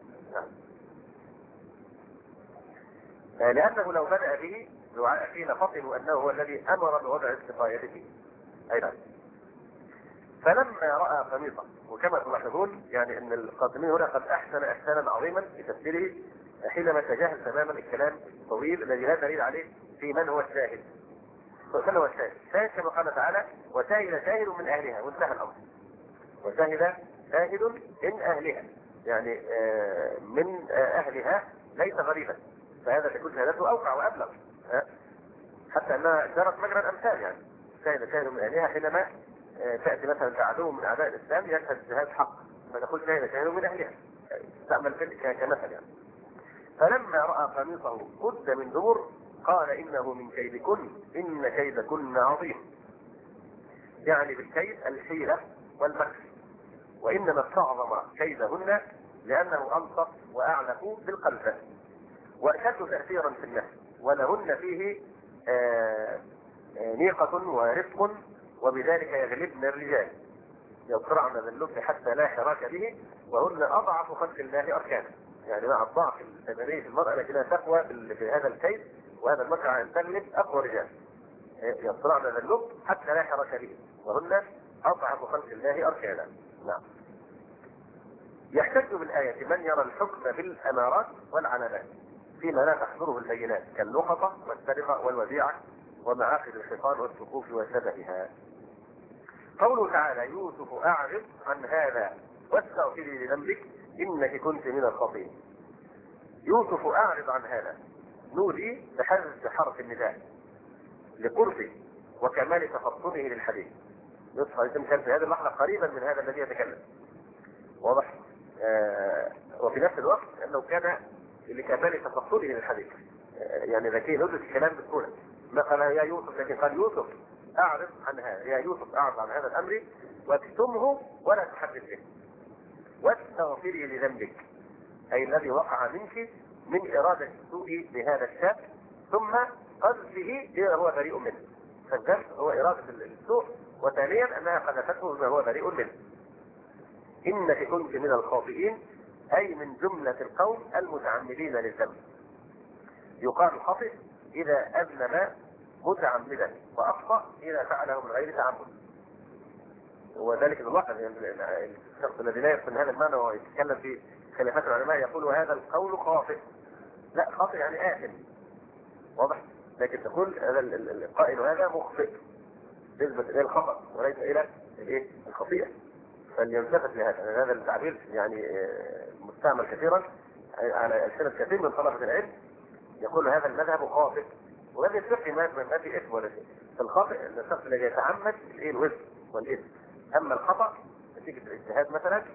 لانه لو بدا به دعاء اخيه لفطنوا انه هو الذي امر بوضع السقايه فيه. ايضا فلما راى قميصه، وكما تلاحظون يعني ان القاسمين هنا قد احسن احسانا عظيما في تفسيره حينما تجاهل تماما الكلام الطويل الذي لا دليل عليه في من هو الشاهد. من هو الشاهد؟ الشاهد كما قال تعالى: وشاهد شاهد من اهلها، وانتهى الامر. وشاهد شاهد من اهلها، يعني من اهلها ليس غريبا، فهذا تكون شهادته اوقع وابلغ، حتى انها جرت مجرى الامثال. يعني شاهد شاهد من اهلها حينما تاتي مثلا عدو من اعداء الاسلام يشهد شهاده حق، فتقول شاهد شاهد من اهلها، تعمل كمثل يعني. فلما راى قميصه قد من دبر قال انه من كيدكن ان كيدكن عظيم، يعني بالكيد الحيله والمكر، وانما استعظم كيدهن لانه الطف واعنف بالقلب واشد تاثيرا في النفس، ولهن فيه نيقه ورفق، وبذلك يغلبن الرجال، يصرعن باللب حتى لا حراك به، وهن اضعف خلق الله اركانا. يعني مع الضعف البدني في المراه لكنها تقوى بهذا الكيد وهذا المكر ان تغلب اقوى رجال. يصرعن باللب حتى لا حراك به، وهن اضعف خلق الله اركانا. نعم. يحتج بالآية من يرى الحكم بالأمارات والعلامات فيما لا تحضره البينات كاللقطة والسرقة والوديعة ومعاقد الحيطان والسقوف وشبهها. قوله تعالى: يوسف أعرض عن هذا واستغفري لذنبك إنك كنت من الخاطئين. يوسف أعرض عن هذا نودي بحذف حرف النداء لقربه وكمال تفطنه للحديث. يوسف كان في هذه اللحظة قريبا من هذا الذي يتكلم. واضح؟ وفي نفس الوقت انه كان لكمال تفصله للحديث، يعني ذكي ندرك الكلام بسهوله، ما قال يا يوسف، لكن قال يوسف اعرض عن هذا، يا يوسف اعرض عن هذا الامر واكتمه ولا تحدث به واستغفري لذنبك، اي الذي وقع منك من اراده السوء بهذا الشاب ثم قذفه بما هو بريء منه. فالقذف هو اراده السوء، وثانيا انها قذفته بما هو بريء منه. إنك كنت من الخاطئين، أي من جملة القوم المتعمدين للذنب. يقال خطئ إذا أذنب متعمدا، وأخطأ إذا فعله من غير تعمد. وذلك نلاحظ الشخص الذي لا يفهم هذا المعنى ويتكلم في خلافات العلماء يقول هذا القول خاطئ. لا، خاطئ يعني آثم. واضح؟ لكن تقول هذا القائل هذا مخطئ نسبة إلى الخطأ وليس إلى الخطيئة. فليلتفت لهذا، هذا التعبير يعني مستعمل كثيرا على ألسنة كثير من طلبة العلم، يقول هذا المذهب خاطئ، وهذا الفقه ما في اسم ولا شيء. فالخاطئ ان الشخص الذي يتعمد الوزن والاثم، اما الخطأ نتيجة الاجتهاد مثلا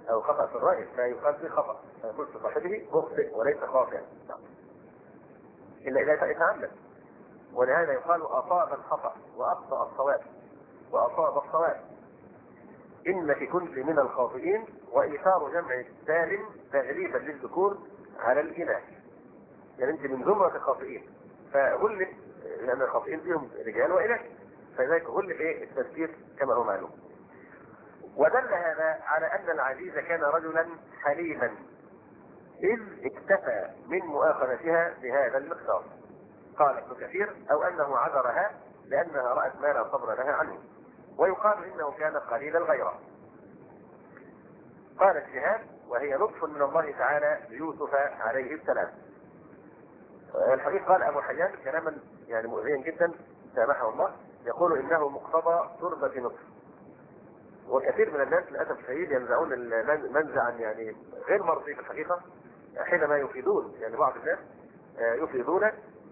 او خطأ في الرأي فيقال به خطأ، فيقول في صاحبه مخطئ وليس خاطئا الا اذا يتعمد. ولهذا يقال اصاب الخطأ واخطأ الصواب واصاب الصواب. انك كنت من الخاطئين، وايثار جمع السالم تغليبا للذكور على الاناث، يعني انت من زمرة الخاطئين، فغلب لان الخاطئين فيهم رجال واناث، فلذلك غلب ايه التفسير كما هو معلوم. ودل هذا على ان العزيز كان رجلا حليما اذ اكتفى من مؤاخذتها بهذا المقدار. قال ابن كثير او انه عذرها لانها رأت ما لا صبر لها عنه، ويقال انه كان قليل الغيرة. قال الشهاب وهي لطف من الله تعالى ليوسف عليه السلام. الحقيقة قال ابو حيان كلاما يعني مؤذيا جدا سامحه الله، يقول انه مقتضى تربة نصف. وكثير من الناس للاسف الشديد ينزعون منزعا يعني غير مرضي في الحقيقة حينما يفيدون، يعني بعض الناس يفيدون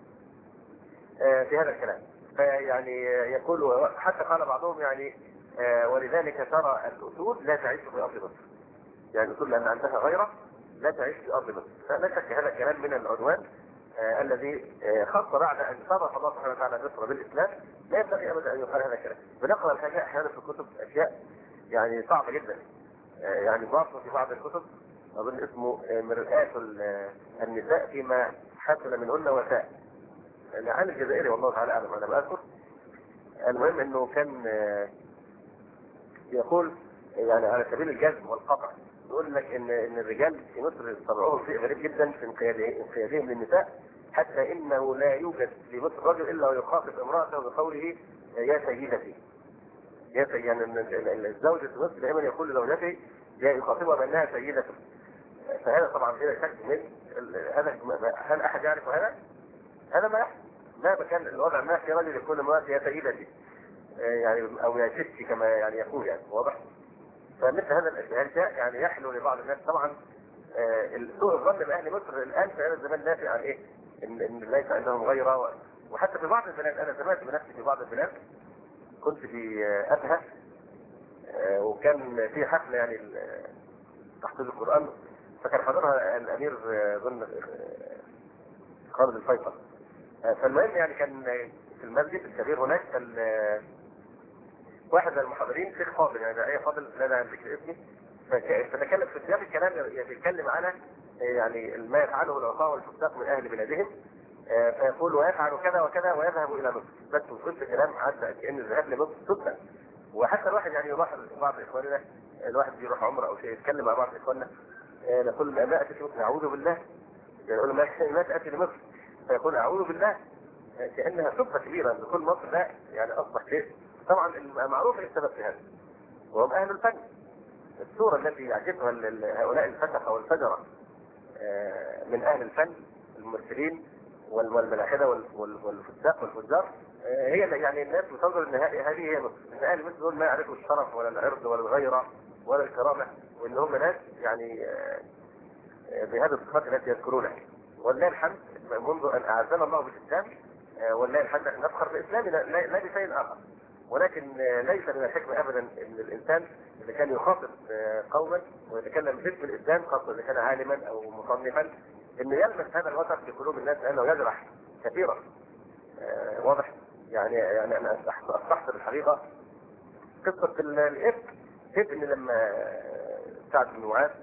في هذا الكلام، فيعني يقول حتى قال بعضهم يعني ولذلك ترى الاسود لا تعيش في ارض مصر، يعني الاسود لان عندها غيره لا تعيش في ارض مصر. فلا شك هذا الكلام من العدوان الذي خاصه بعد ان شرف الله سبحانه وتعالى مصر بالاسلام، لا ينبغي ابدا ان يقال هذا الكلام. بنقرا الحاجه احيانا في الكتب اشياء يعني صعبه جدا، يعني ضابط في بعض الكتب اظن اسمه مرآة النساء فيما حصل منهن وساء، عن الجزائري والله تعالى اعلم انا بذكر. المهم انه كان يقول يعني على سبيل الجزم والقطع، يقول لك ان الرجال في مصر طبعهم شيء غريب جدا في انقيادهم للنساء، حتى انه لا يوجد في مصر رجل الا ويخاطب امراته بقوله يا سيدتي. يا سيدتي، يعني الزوج في مصر دائما يقول لزوجته يخاطبها بانها سيدته. فهذا طبعا فيه شك من هذا. هل احد يعرف هذا؟ هذا ما يحصل. ما كان الوضع ما في رجل يقول لامرأته يا سيدتي يعني او يا ستي كما يعني يقول، يعني واضح. فمثل هذا الاشياء يعني يحلو لبعض الناس طبعا سوء الظن باهل مصر الان في هذا الزمان نافع عن ايه؟ ان ليس عندهم غيره. وحتى في بعض البلاد، انا سمعت بنفسي في بعض البلاد كنت في ابها وكان في حفله يعني تحفيظ القران، فكان حضرها الامير ظن خالد الفيصل. فالمهم يعني كان في المسجد الكبير هناك واحد من المحاضرين شيخ فاضل، يعني اي فاضل لا داعي لذكر اسمه، فتكلم في سياق الكلام يتكلم على يعني ما يفعله العصاة والفساق من اهل بلادهم، فيقول ويفعل كذا وكذا ويذهب الى مصر. بس كل كلام عدى كأن الذهاب لمصر سنة. وحتى الواحد يعني يلاحظ بعض اخواننا، الواحد بيروح عمره او شيء يتكلم مع بعض اخواننا نقول ما اتيت مصر اعوذ بالله، يقول ما تاتي لمصر فيقول اعوذ بالله، كانها سبه كبيره دخول مصر. لا يعني اصبح شيء طبعا معروف السبب في هذا، وهم اهل الفن. الصوره التي يعجبها هؤلاء الفسقه والفجره من اهل الفن الممثلين والملاحده والفساق والفجار، هي يعني الناس بتنظر ان هذه هي مصر، ان اهل مصر دول ما يعرفوا الشرف ولا العرض ولا الغيره ولا الكرامه، وان هم ناس يعني بهذه الصفات التي يذكرونها. ولله الحمد منذ ان اعزنا الله بالاسلام ولله الحمد ان نفخر باسلامنا لا بشيء اخر، ولكن ليس من الحكمه ابدا ان الانسان اذا كان يخاطب قوما ويتكلم باسم الاسلام، خاصه اذا كان عالما او مصنفا، انه يلمس هذا الوتر في قلوب الناس لانه يجرح كثيرا. واضح؟ يعني انا استحضر الحقيقه قصه الافك، كيف ان لما سعد بن معاذ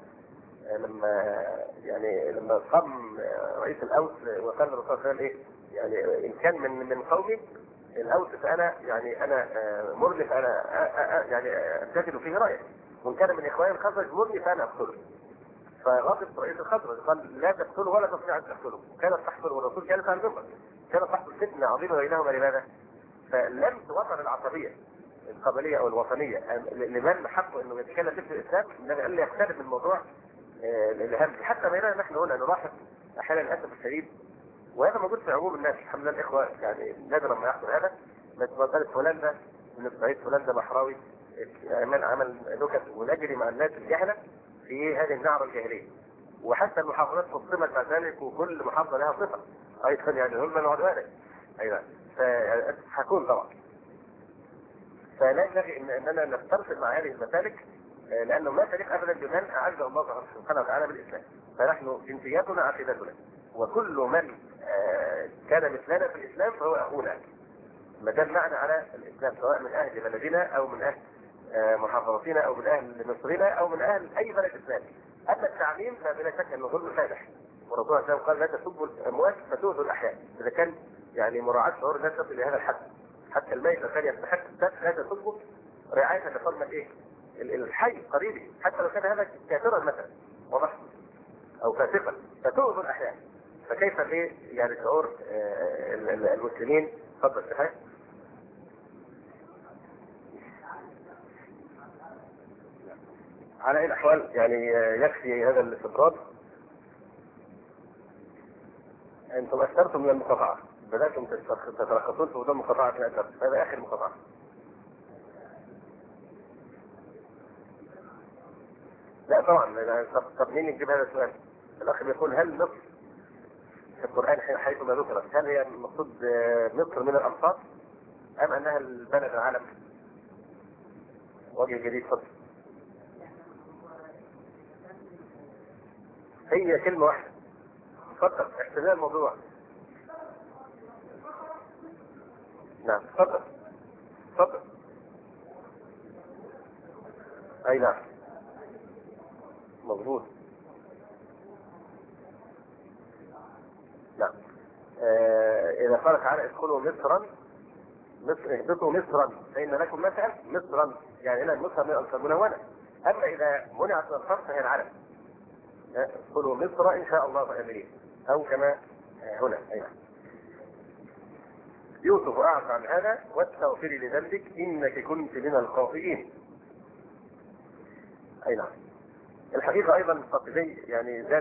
لما قام رئيس الاوس وقال الرسول صلى الله عليه وسلم ايه؟ يعني ان كان من قومي الاوس فانا يعني انا مرني فانا يعني اتخذ فيه رايه، وان كان من اخواني الخزرج مرني فانا اقتله. فغضب رئيس الخزرج قال لا تقتله ولا تستطيع ان تقتله. كانت تحصل والرسول كانت عن ذمه، كانت تحصل فتنه عظيمه بينهما. لماذا؟ فلم توصل العصبيه القبليه او الوطنيه لمن حقه انه يتكلم باسم الاسلام الا يقترب من الموضوع الهم. حتى بيننا نحن هنا نلاحظ احيانا للاسف الشديد، وهذا موجود في عموم الناس الحمد لله الاخوه، يعني نادرا ما يحصل هذا. مساله فلان ده من الصعيد، فلان ده بحراوي، من عمل نكت ونجري مع الناس الجهله في هذه النعره الجاهليه. وحتى المحافظات قسمت مع ذلك، وكل محافظه لها صفه ايضا، يعني هم العدوان ايضا حكون طبعا. فلا ينبغي اننا نسترسل مع هذه المسالك لانه ما تليق ابدا بمن اعز الله سبحانه وتعالى بالاسلام. فنحن جنسياتنا عقيدتنا، وكل من كان مثلنا في الاسلام فهو اخونا ما دام معنا على الاسلام، سواء من اهل بلدنا او من اهل محافظتنا او من اهل مصرنا او من اهل اي بلد اسلامي. اما التعميم فبلا شك انه ظلم فادح، ورسول الله قال لا تسبوا الاموات فتؤذوا الاحياء. اذا كان يعني مراعاه شعور الناس تصل الى هذا الحد، حتى الميت كان يستحق السبب لا تسبه رعايه لحرمه ايه؟ الحي قريبه، حتى لو كان هذا كافرا مثلا واضح او فاسقا فتؤذوا الاحياء. فكيف ايه يعني شعور المسلمين؟ تفضل صحيح. على اي الاحوال يعني يكفي هذا الاستطراد. انتم اثرتم من المقاطعه، بداتم تترقصون في موضوع المقاطعه في الاثر، هذا اخر مقاطعه. لا طبعا. طب مين يجيب هذا السؤال؟ الاخ بيقول هل مصر في القران حيث ما ذكرت هل هي المقصود مصر من الامصار ام انها البلد العالم؟ وجه جديد فضل. هي كلمه واحده. تفضل احتمال الموضوع. نعم تفضل. تفضل. اي نعم مظبوط. نعم. اذا قال تعالى ادخلوا مصرا، مصر اهبطوا مصرا فان لكم مثلا مصرا، يعني هنا مصر من الالفاظ منونه. اما اذا منعت من الصرف فهي العلم. ادخلوا مصر ان شاء الله امنين، او كما هنا. اي نعم. يوسف اعرض عن هذا واستغفري لذنبك انك كنت من الخاطئين. اي نعم. الحقيقه ايضا القاطبي يعني زاد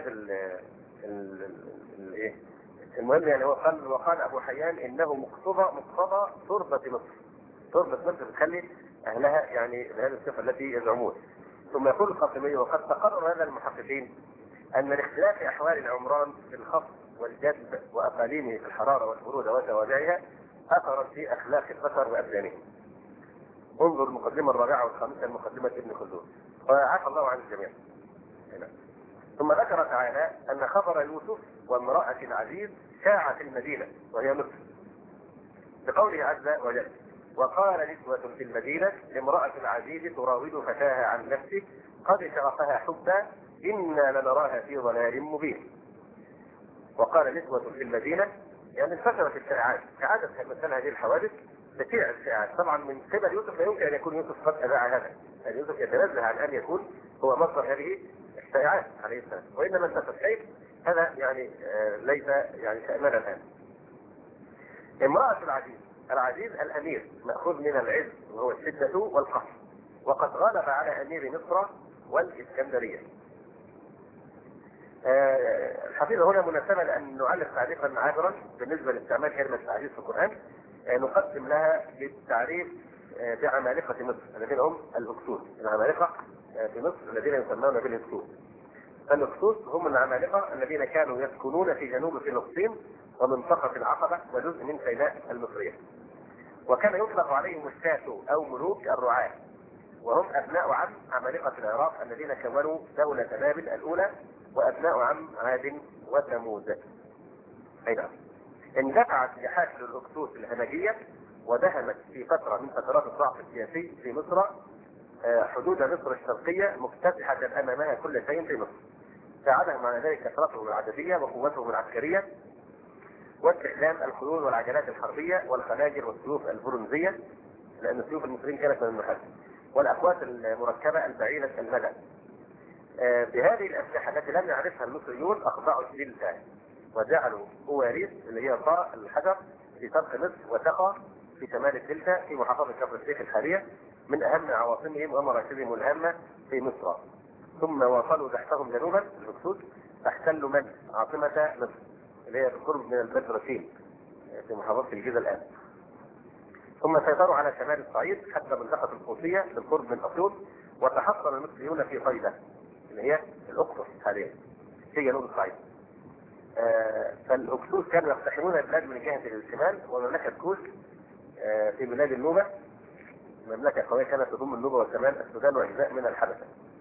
الايه المهم، يعني هو وقال ابو حيان انه مقتضى تربه مصر. تربه مصر بتخلي اهلها يعني بهذه الصفه التي يزعمون. ثم يقول القاطبي وقد تقرر هذا المحققين ان لاختلاف احوال العمران في الخفض والجذب واقاليمه في الحراره والبروده وتوابعها اثرا في اخلاق البشر وابدانهم. انظر المقدمه الرابعه والخامسه لمقدمه ابن خلدون، وعفى الله عن الجميع. هنا. ثم ذكر تعالى ان خبر يوسف وامرأة العزيز شاع في المدينة وهي مصر بقوله عز وجل وقال نسوة في المدينة امرأة العزيز تراود فتاها عن نفسه قد شغفها حبا إنا لنراها في ضلال مبين. وقال نسوة في المدينة يعني انتشرت الشائعات كعادة مثل هذه الحوادث تشيع الشائعات. طبعا من قبل يوسف لا يمكن ان يكون يوسف قد اذاع هذا، يعني يوسف يتنزه عن ان يكون هو مصدر هذه الشائعات عليه السلام، وانما انتشر شيء هذا يعني ليس يعني شأننا الان. امرأة العزيز الامير مأخوذ من العز وهو الشدة والقهر، وقد غلب على امير مصر والاسكندرية. الحقيقة هنا مناسبة لأن نعلق تعليقا عابرا بالنسبة لاستعمال كلمة العزيز في القرآن. نقدم لها للتعريف بعمالقة مصر الذين هم الهكسوس. العمالقة في مصر الذين يسمون بالهكسوس. الهكسوس هم العمالقة الذين كانوا يسكنون في جنوب فلسطين ومنطقة العقبة وجزء من سيناء المصرية، وكان يطلق عليهم الساسو أو ملوك الرعاة، وهم أبناء عم عمالقة العراق الذين كونوا دولة بابل الأولى وأبناء عم عاد وثمود. أي نعم. اندفعت لحافل الهكسوس الهمجية ودهمت في فترة من فترات الضعف السياسي في مصر حدود مصر الشرقية مفتتحة أمامها كل شيء في مصر. ساعدهم على ذلك كثرتهم العددية وقوتهم العسكرية واستخدام الخيول والعجلات الحربية والخناجر والسيوف البرونزية، لأن سيوف المصريين كانت من النحاس، والأقوات المركبة البعيدة المدى. بهذه الأسلحة التي لم يعرفها المصريون أخضعوا الدلتا وجعلوا أواريس اللي هي طاء الحجر في شرق مصر وتقى في شمال الدلتا في محافظة كفر الشيخ الحالية من أهم عواصمهم ومراكزهم الهامة في مصر. ثم واصلوا تحتهم جنوبا الهكسوس فاحتلوا من عاصمة مصر اللي هي بالقرب من البدرشين في محافظة الجيزة الآن. ثم سيطروا على شمال الصعيد حتى منطقة القوسية بالقرب من أسيوط، وتحصن المصريون في طيبة اللي هي الأقصر حاليا في جنوب الصعيد. فالهكسوس كانوا يقتحمون البلاد من جهة الشمال، ومملكة كوش في بلاد النوبة مملكة قوية كانت تضم النوبة وشمال السودان وأجزاء من الحبشة.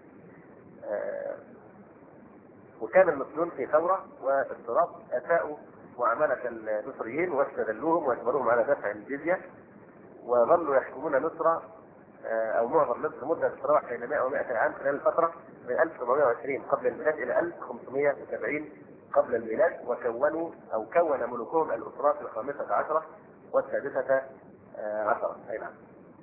وكان المصريون في ثورة واضطراب أساءوا معاملة المصريين واستغلوهم واجبروهم على دفع الجزية، وظلوا يحكمون مصر أو معظم مصر مدة تتراوح بين 100 و100 عام خلال الفترة من 1720 قبل الميلاد إلى 1570 قبل الميلاد. كون ملوكهم الأسرات الخامسة عشرة والسادسة عشرة. أي نعم.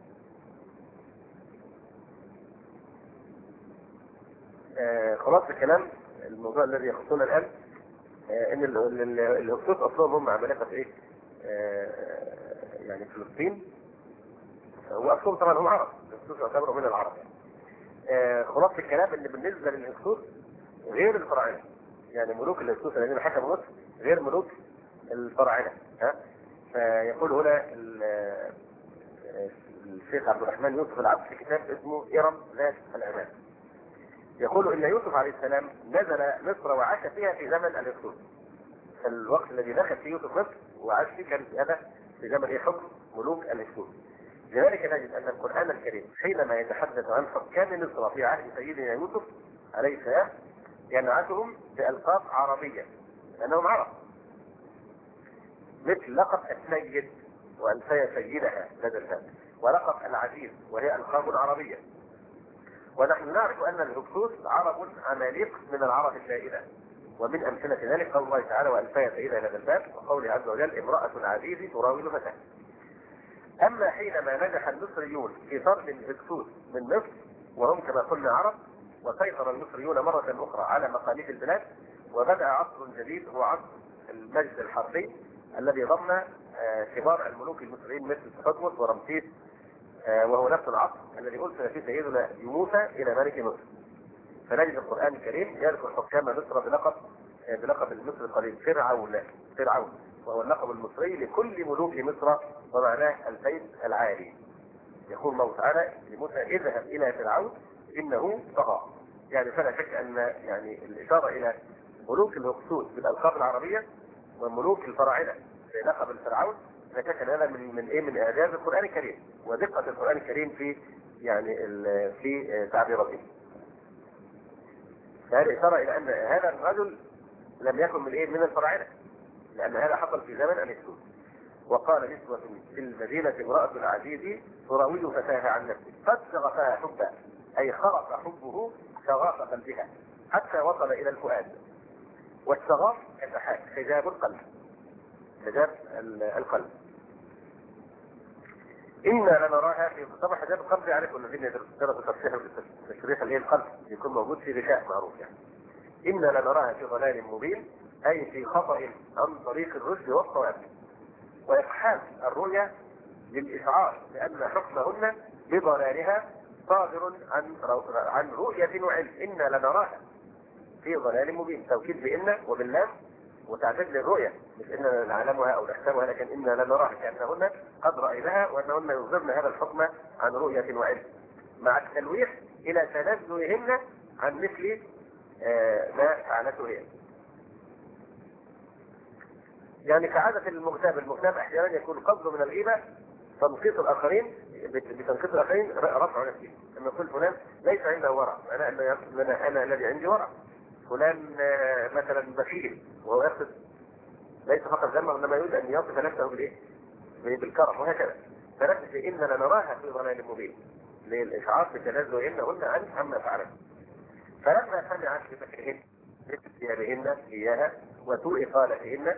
خلاص الكلام الموضوع الذي يخصنا الآن ان الهكسوس اصلهم هم عمالقه ايه؟ يعني فلسطين. هو اصلهم طبعا هم عرب، الهكسوس يعتبروا من العرب. خلاص الكلام ان بالنسبه للهكسوس غير الفراعنه، يعني ملوك الهكسوس الذين حكموا مصر غير ملوك الفراعنه. فيقول هنا الشيخ عبد الرحمن يوسف العبد في كتاب اسمه إرم ذات الأمان، يقول ان يوسف عليه السلام نزل مصر وعاش فيها في زمن الهكسوس. الوقت الذي دخل فيه يوسف مصر وعاش فيه كان هذا في زمن حكم ملوك الهكسوس. لذلك نجد ان القرآن الكريم حينما يتحدث عن حكام مصر في عهد سيدنا يوسف عليه السلام ينعتهم بألقاب عربية لأنهم عرب، مثل لقب السيد وألفي سيدها لدى الفاتح، ولقب العزيز وهي ألقاب عربية. ونحن نعرف أن الهكسوس عرب عماليق من العرب السائدة، ومن أمثلة ذلك قول الله تعالى وألفي سيدها لدى الباب، وقوله عز وجل امرأة العزيز تراود فتاة. أما حينما نجح المصريون في طرد الهكسوس من مصر وهم كما قلنا عرب، وسيطر المصريون مرة أخرى على مقاليد البلاد، وبدأ عصر جديد هو عصر المجد الحربي الذي ضم كبار الملوك المصريين مثل تحتمس ورمسيس، وهو نفس العصر الذي أرسل فيه سيدنا موسى إلى ملك مصر. فنجد القرآن الكريم يذكر حكام مصر بلقب المصري القديم فرعون، وهو اللقب المصري لكل ملوك مصر ومعناه البيت العالي. يقول الله تعالى لموسى اذهب إلى فرعون إنه طغى. يعني فلا شك أن يعني الإشارة إلى ملوك الهكسوس بالألقاب العربية وملوك الفراعنة بلقب الفرعون، لا شك أن هذا من إعجاز القرآن الكريم ودقة القرآن الكريم في يعني في تعبيراته. فهذه إشارة إلى أن هذا الرجل لم يكن من الفراعنة، لأن هذا حصل في زمن الهكسوس. وقال نسوة في المدينة امرأة العزيز تراود فتاها عن نفسه قد شغفها حبا، أي خرق حبه شغاف قلبها حتى وصل إلى الفؤاد. والشغاف الأحاد حجاب القلب، حجاب القلب. إنا لنراها في طبعا حجاب القلب يعرفوا الذين درسوا تشريح القلب يكون موجود في غشاء معروف يعني. إنا لنراها في ضلال مبين، أي في خطأ عن طريق الرشد والصواب، وإقحام الرؤيا للإشعار لأن حكمهن بضلالها صادر عن رؤية وعلم. إنا لنراها في ضلال مبين، توكيد بإن وباللام وتعدد للرؤية، مش إننا نعلمها أو نحسبها، لكن إنا لنراها كأنهن قد رأيناها وأنهن يصدرن هذا الحكم عن رؤية وعلم، مع التلويح إلى تنزههن عن مثل ما فعلته هي. يعني كعادة المغتاب أحيانا يكون قصده من الغيبة تنقيص الآخرين بتنقيص الآخرين رفع نفسه، لما يقول فلان ليس عنده ورع، أنا الذي عندي ورع، فلان مثلا بخيل، وهو يقصد ليس فقط ذمه انما يريد ان يصف نفسه بالكرم وهكذا. فنفس اننا نراها في ضلال مبين للاشعار بتنزههن عن عما فعلت. فلما سمعت بمكرهن باختيارهن اياها وسوء قالتهن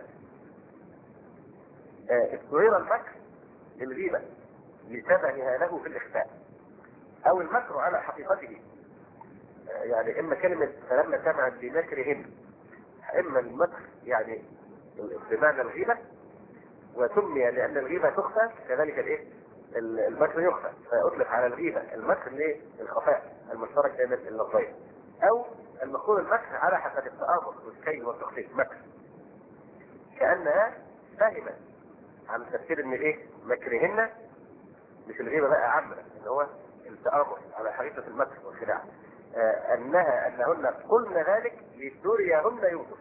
استعير المكر للغيبه لشبهها له في الاخفاء او المكر على حقيقته. يعني اما كلمة فلما سمعت بمكرهن، اما المكر يعني بمعنى الغيبة، وسمي لان الغيبة تخفى، كذلك المكر يخفى، فاطلق على الغيبة المكر للخفاء المشترك بين اللفظين، او المقول المكر على حسب التآمر والكيد والتخطيط مكر، كأنها فاهمة عن تفسير ان مكرهن مش الغيبة بقى عامة، ان هو التآمر على حقيقة المكر والخداع، أنهن قلن ذلك لتريهن يوسف.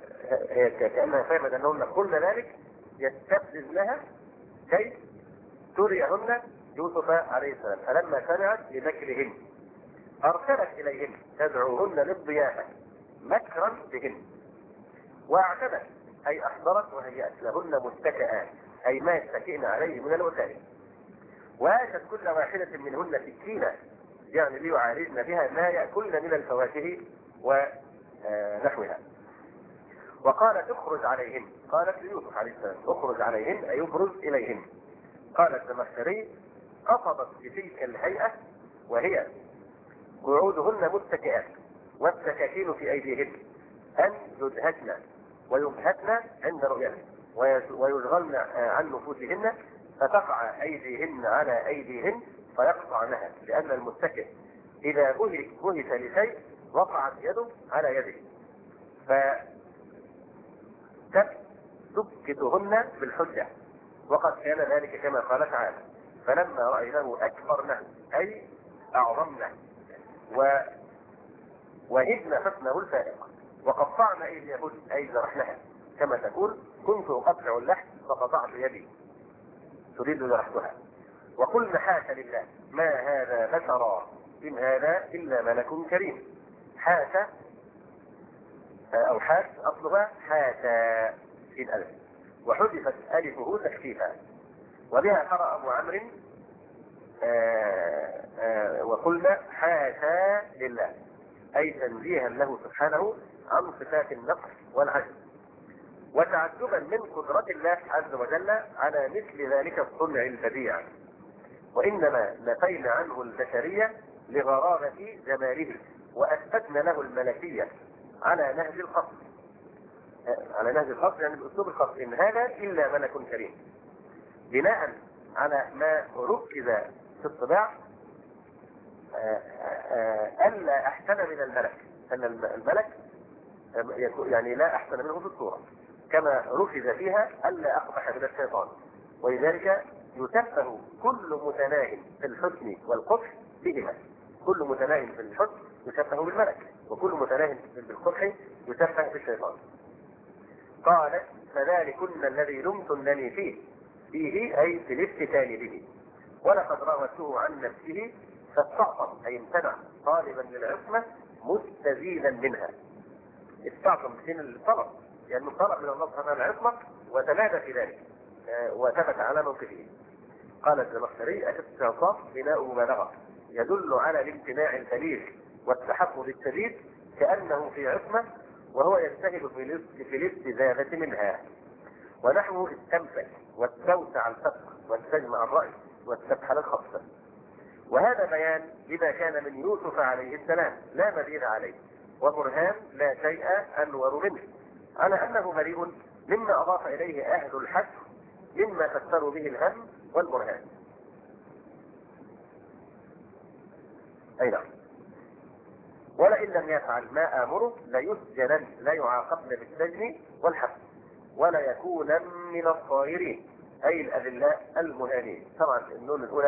هي كأنها فهمت أنهن قلن ذلك يستفزز لها كي تريهن يوسف عليه السلام، فلما سمعت بمكرهن أرسلت إليهن تدعوهن للضيافة مكرا بهن، واعتدت أي أحضرت وهيأت لهن متكئات أي ما يتكئن عليه من الوسائل، وآتت كل واحدة منهن سكينة يعني ليعالجن بها ما يأكلن من الفواكه ونحوها. وقالت اخرج عليهن، قالت ليوسف عليه السلام اخرج عليهن أي يبرز إليهن. قال الزمخشري قصدت بتلك الهيئة وهي قعودهن متكئات والسكاكين في أيديهن أن يدهشن ويبهتن عند رؤيته ويشغلن عن نفوسهن، فتقع أيديهن على أيديهن فيقطعنها، لأن المتكئ إذا بهت لشيء وقعت يده على يده فتبكتهن بالحجة، وقد كان ذلك كما قال تعالى فلما رأيناه أكبرنه أي أعظمنه وهدن حسنه الفائق وقطعن أيديهن أي جرحنها، كما تقول كنت أقطع اللحم فقطعت يدي تريد جرحتها. وقلنا حاشا لله ما هذا بشرا إن هذا إلا ملك كريم. حاشا أو حاش أصلها حاشا في الألف وحذفت ألفه تخفيفا، وبها قرأ أبو عمرو وقلنا حاشا لله أي تنزيها له سبحانه عن صفات النقص والعجز، وتعجبا من قدرة الله عز وجل على مثل ذلك الصنع البديع، وإنما نفينا عنه البشرية لغرابة جماله وأثبتنا له الملكية على نهج القصد، على نهج القصد يعني بأسلوب القصد إن هذا إلا ملك كريم، بناء على ما ركز في الطباع ألا أحسن من الملك، أن الملك يعني لا أحسن منه في الصورة، كما ركز فيها ألا أقبح من الشيطان، ولذلك يتفه كل متناه في الحسن والقبح بهما، كل متناه في الحسن يتفه بالملك وكل متناه بالقبح يتفه بالشيطان. قال فذلكن الذي لمتنني فيه أي في الافتتان به، ولقد راودته عن نفسه فاستعصم أي امتنع طالبا للعصمة مستزيدا منها. استعصم من الطلب يعني طلب من الله سبحانه العصمة وتنادى في ذلك وثبت على موقفه. قال الزمخشري الاستعصام بناء مبالغة يدل على الامتناع البليغ والتحفظ الشديد كأنه في عصمة وهو يجتهد في الاستزادة منها، ونحوه استمسك واستوسع الفقه واستجمع الرأي واستبحل الخبث. وهذا بيان لما كان من يوسف عليه السلام لا مزيد عليه، وبرهان لا شيء أنور منه على أنه بريء مما أضاف إليه أهل الحق مما فسروا به الهم والبرهان. أي نعم. ولئن لم يفعل ما آمره ليسجنن لا يعاقبن بالسجن والحبس ولا يكون من الصاغرين أي الأذلاء المهانين. طبعا النون الأولى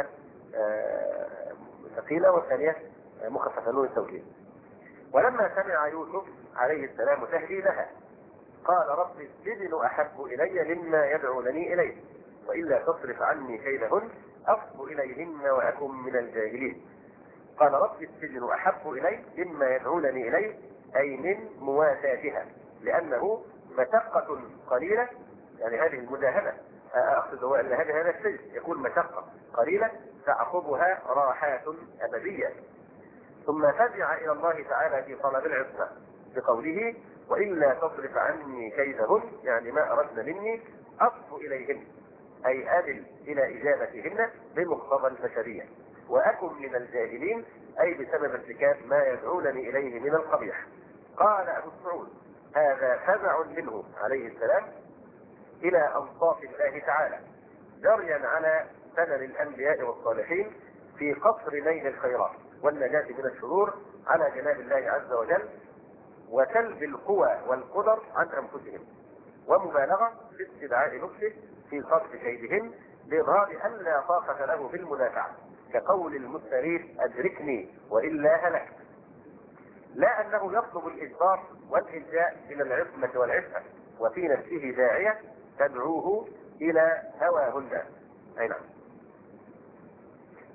ثقيلة والثانية مخففة نون التوكيد. ولما سمع يوسف عليه السلام تهديدها قال رب السجن أحب إلي مما يدعونني إليه وإلا تصرف عني كيدهن أصب إليهن وأكن من الجاهلين. قال رب السجن أحب إلي مما يدعونني إليه أي من مواساتها، لأنه مشقة قليلة يعني هذه المجاهدة أقصد هو أن هذا السجن يكون مشقة قليلة تعقبها راحات أبدية. ثم فزع إلى الله تعالى في طلب العصمة بقوله وإلا تصرف عني كيدهن يعني ما أردن مني أصف إليهن أي أدل إلى إجابتهن بمقتضى البشرية وأكن من الجاهلين أي بسبب ارتكاب ما يدعونني إليه من القبيح. قال أبو السعود هذا فزع منه عليه السلام إلى أنصاف الله تعالى جريا على سنن الأنبياء والصالحين في قصر نيل الخيرات والنجاة من الشرور على جناب الله عز وجل وسلب القوى والقدر عن أنفسهم، ومبالغة في استدعاء نفسه في صرف كيدهن لإظهار أن لا طاقة له في المدافعة كقول المستريح أدركني وإلا هلكت، لا أنه يطلب الإجبار والإلجاء إلى العصمة والعفة وفي نفسه داعية تدعوه إلى هواهن. أي نعم.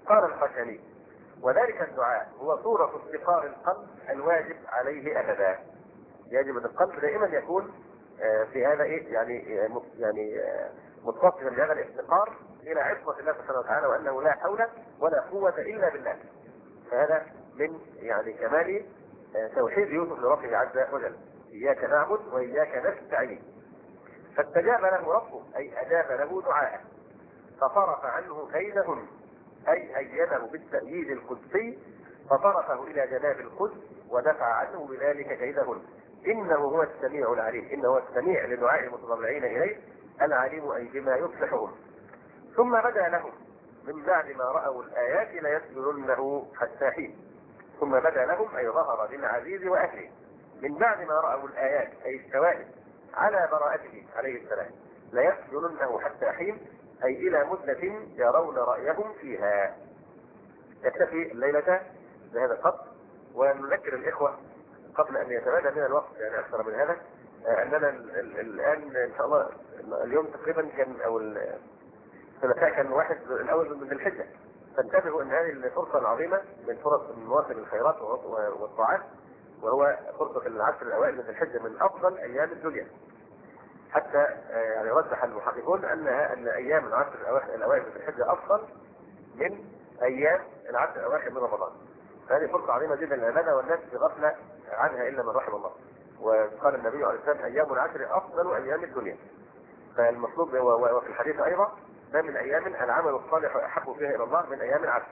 قال الخشني: وذلك الدعاء هو صورة استقرار القلب الواجب عليه أبدا. يجب أن القلب دائما يكون في هذا يعني متصفا بهذا الافتقار إلى عصمة الله سبحانه وتعالى، وأنه لا حول ولا قوة إلا بالله. فهذا من يعني كمال توحيد يوسف لربه عز وجل: إياك نعبد وإياك نستعين. فاستجاب له ربه، أي أجاب له دعاءه، فصرف عنه كيدهم، أي أيده بالتأييد القدسي، فصرفه إلى جناب القدس ودفع عنه بذلك كيدهن. إنه هو السميع العليم، إنه هو السميع لدعاء المتضرعين إليه، العليم أي بما يصلحهم. ثم بدا لهم من بعد ما رأوا الآيات ليسجننه حتى حين. ثم بدا لهم أي ظهر للعزيز وأهله من بعد ما رأوا الآيات، أي الشواهد على براءته عليه السلام، ليسجننه حتى حين، أي إلى مدة يرون رأيهم فيها. يكتفي الليلة بهذا القدر، ونذكر الإخوة قبل أن يتبادى من الوقت يعني أكثر من هذا أننا الآن إن شاء الله اليوم تقريبا كان أو الثلاثاء كان واحد الأول من الحجة، فانتبهوا أن هذه الفرصة العظيمة من فرص مواسم الخيرات والطاعات، وهو فرصة العشر الأوائل من الحجة من أفضل أيام الدنيا. حتى يعني رجح المحققون أن أيام العشر الأوائل من الحجة أفضل من أيام العشر الأواخر من رمضان. فهذه فرصة عظيمة جدا للعبادة، والناس في غفلة عنها إلا من رحم الله. وقال النبي عليه الصلاة والسلام: أيام العشر أفضل أيام الدنيا. فالمطلوب وفي الحديث أيضا: ما من أيام العمل الصالح أحب فيها إلى الله من أيام العشر.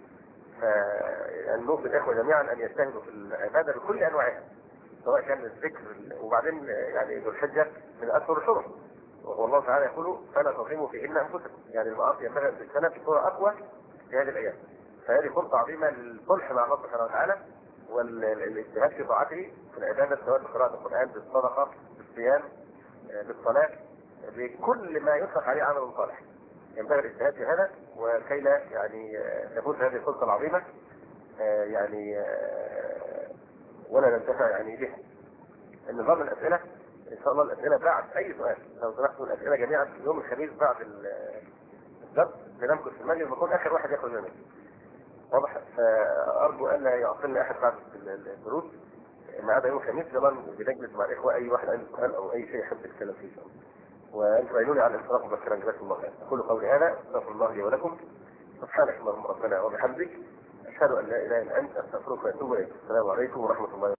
فالنوصي الإخوة جميعا أن يجتهدوا في العبادة بكل أنواعها، سواء كان الذكر، وبعدين يعني ذو الحجة من أشهر الحرم، والله تعالى يقول: فلا تظلموا فيهن أنفسكم، يعني المعاصي ينبغي أن تجتنب في صورة أقوى في هذه الأيام. فهذه فرصة عظيمة للصلح مع الله سبحانه وتعالى، والاجتهاد في طاعته في العبادة، سواء بقراءة القرآن، بالصدقة، بالصيام، بالصلاة، بكل ما يطلق عليه عمل صالح. ينبغي الاجتهاد في هذا، وكي لا يعني تفوت هذه الفرصة العظيمة يعني ولا ننتفع يعني بها. النظام الأسئلة إن شاء الله، الأسئلة بعد أي سؤال، لو سمحتوا الأسئلة جميعا يوم الخميس بعد الدرس بنمكث في المجلس، بكون آخر واحد ياخذ منه. واضح؟ فأرجو أن لا يعطلنا أحد بعد الدروس ما عدا يوم الخميس، يلا بنجلس مع الإخوة أي واحد عنده سؤال أو أي شيء يحب يتكلم فيه. وأنتم عينوني على الانصراف مبكرا، جزاكم الله خير. أقول قولي هذا، أستغفر الله لي ولكم، سبحانك اللهم ربنا وبحمدك، أشهد أن لا إله إلا أنت، أستغفرك وأتوب إليك. السلام عليكم ورحمة الله وبركاته.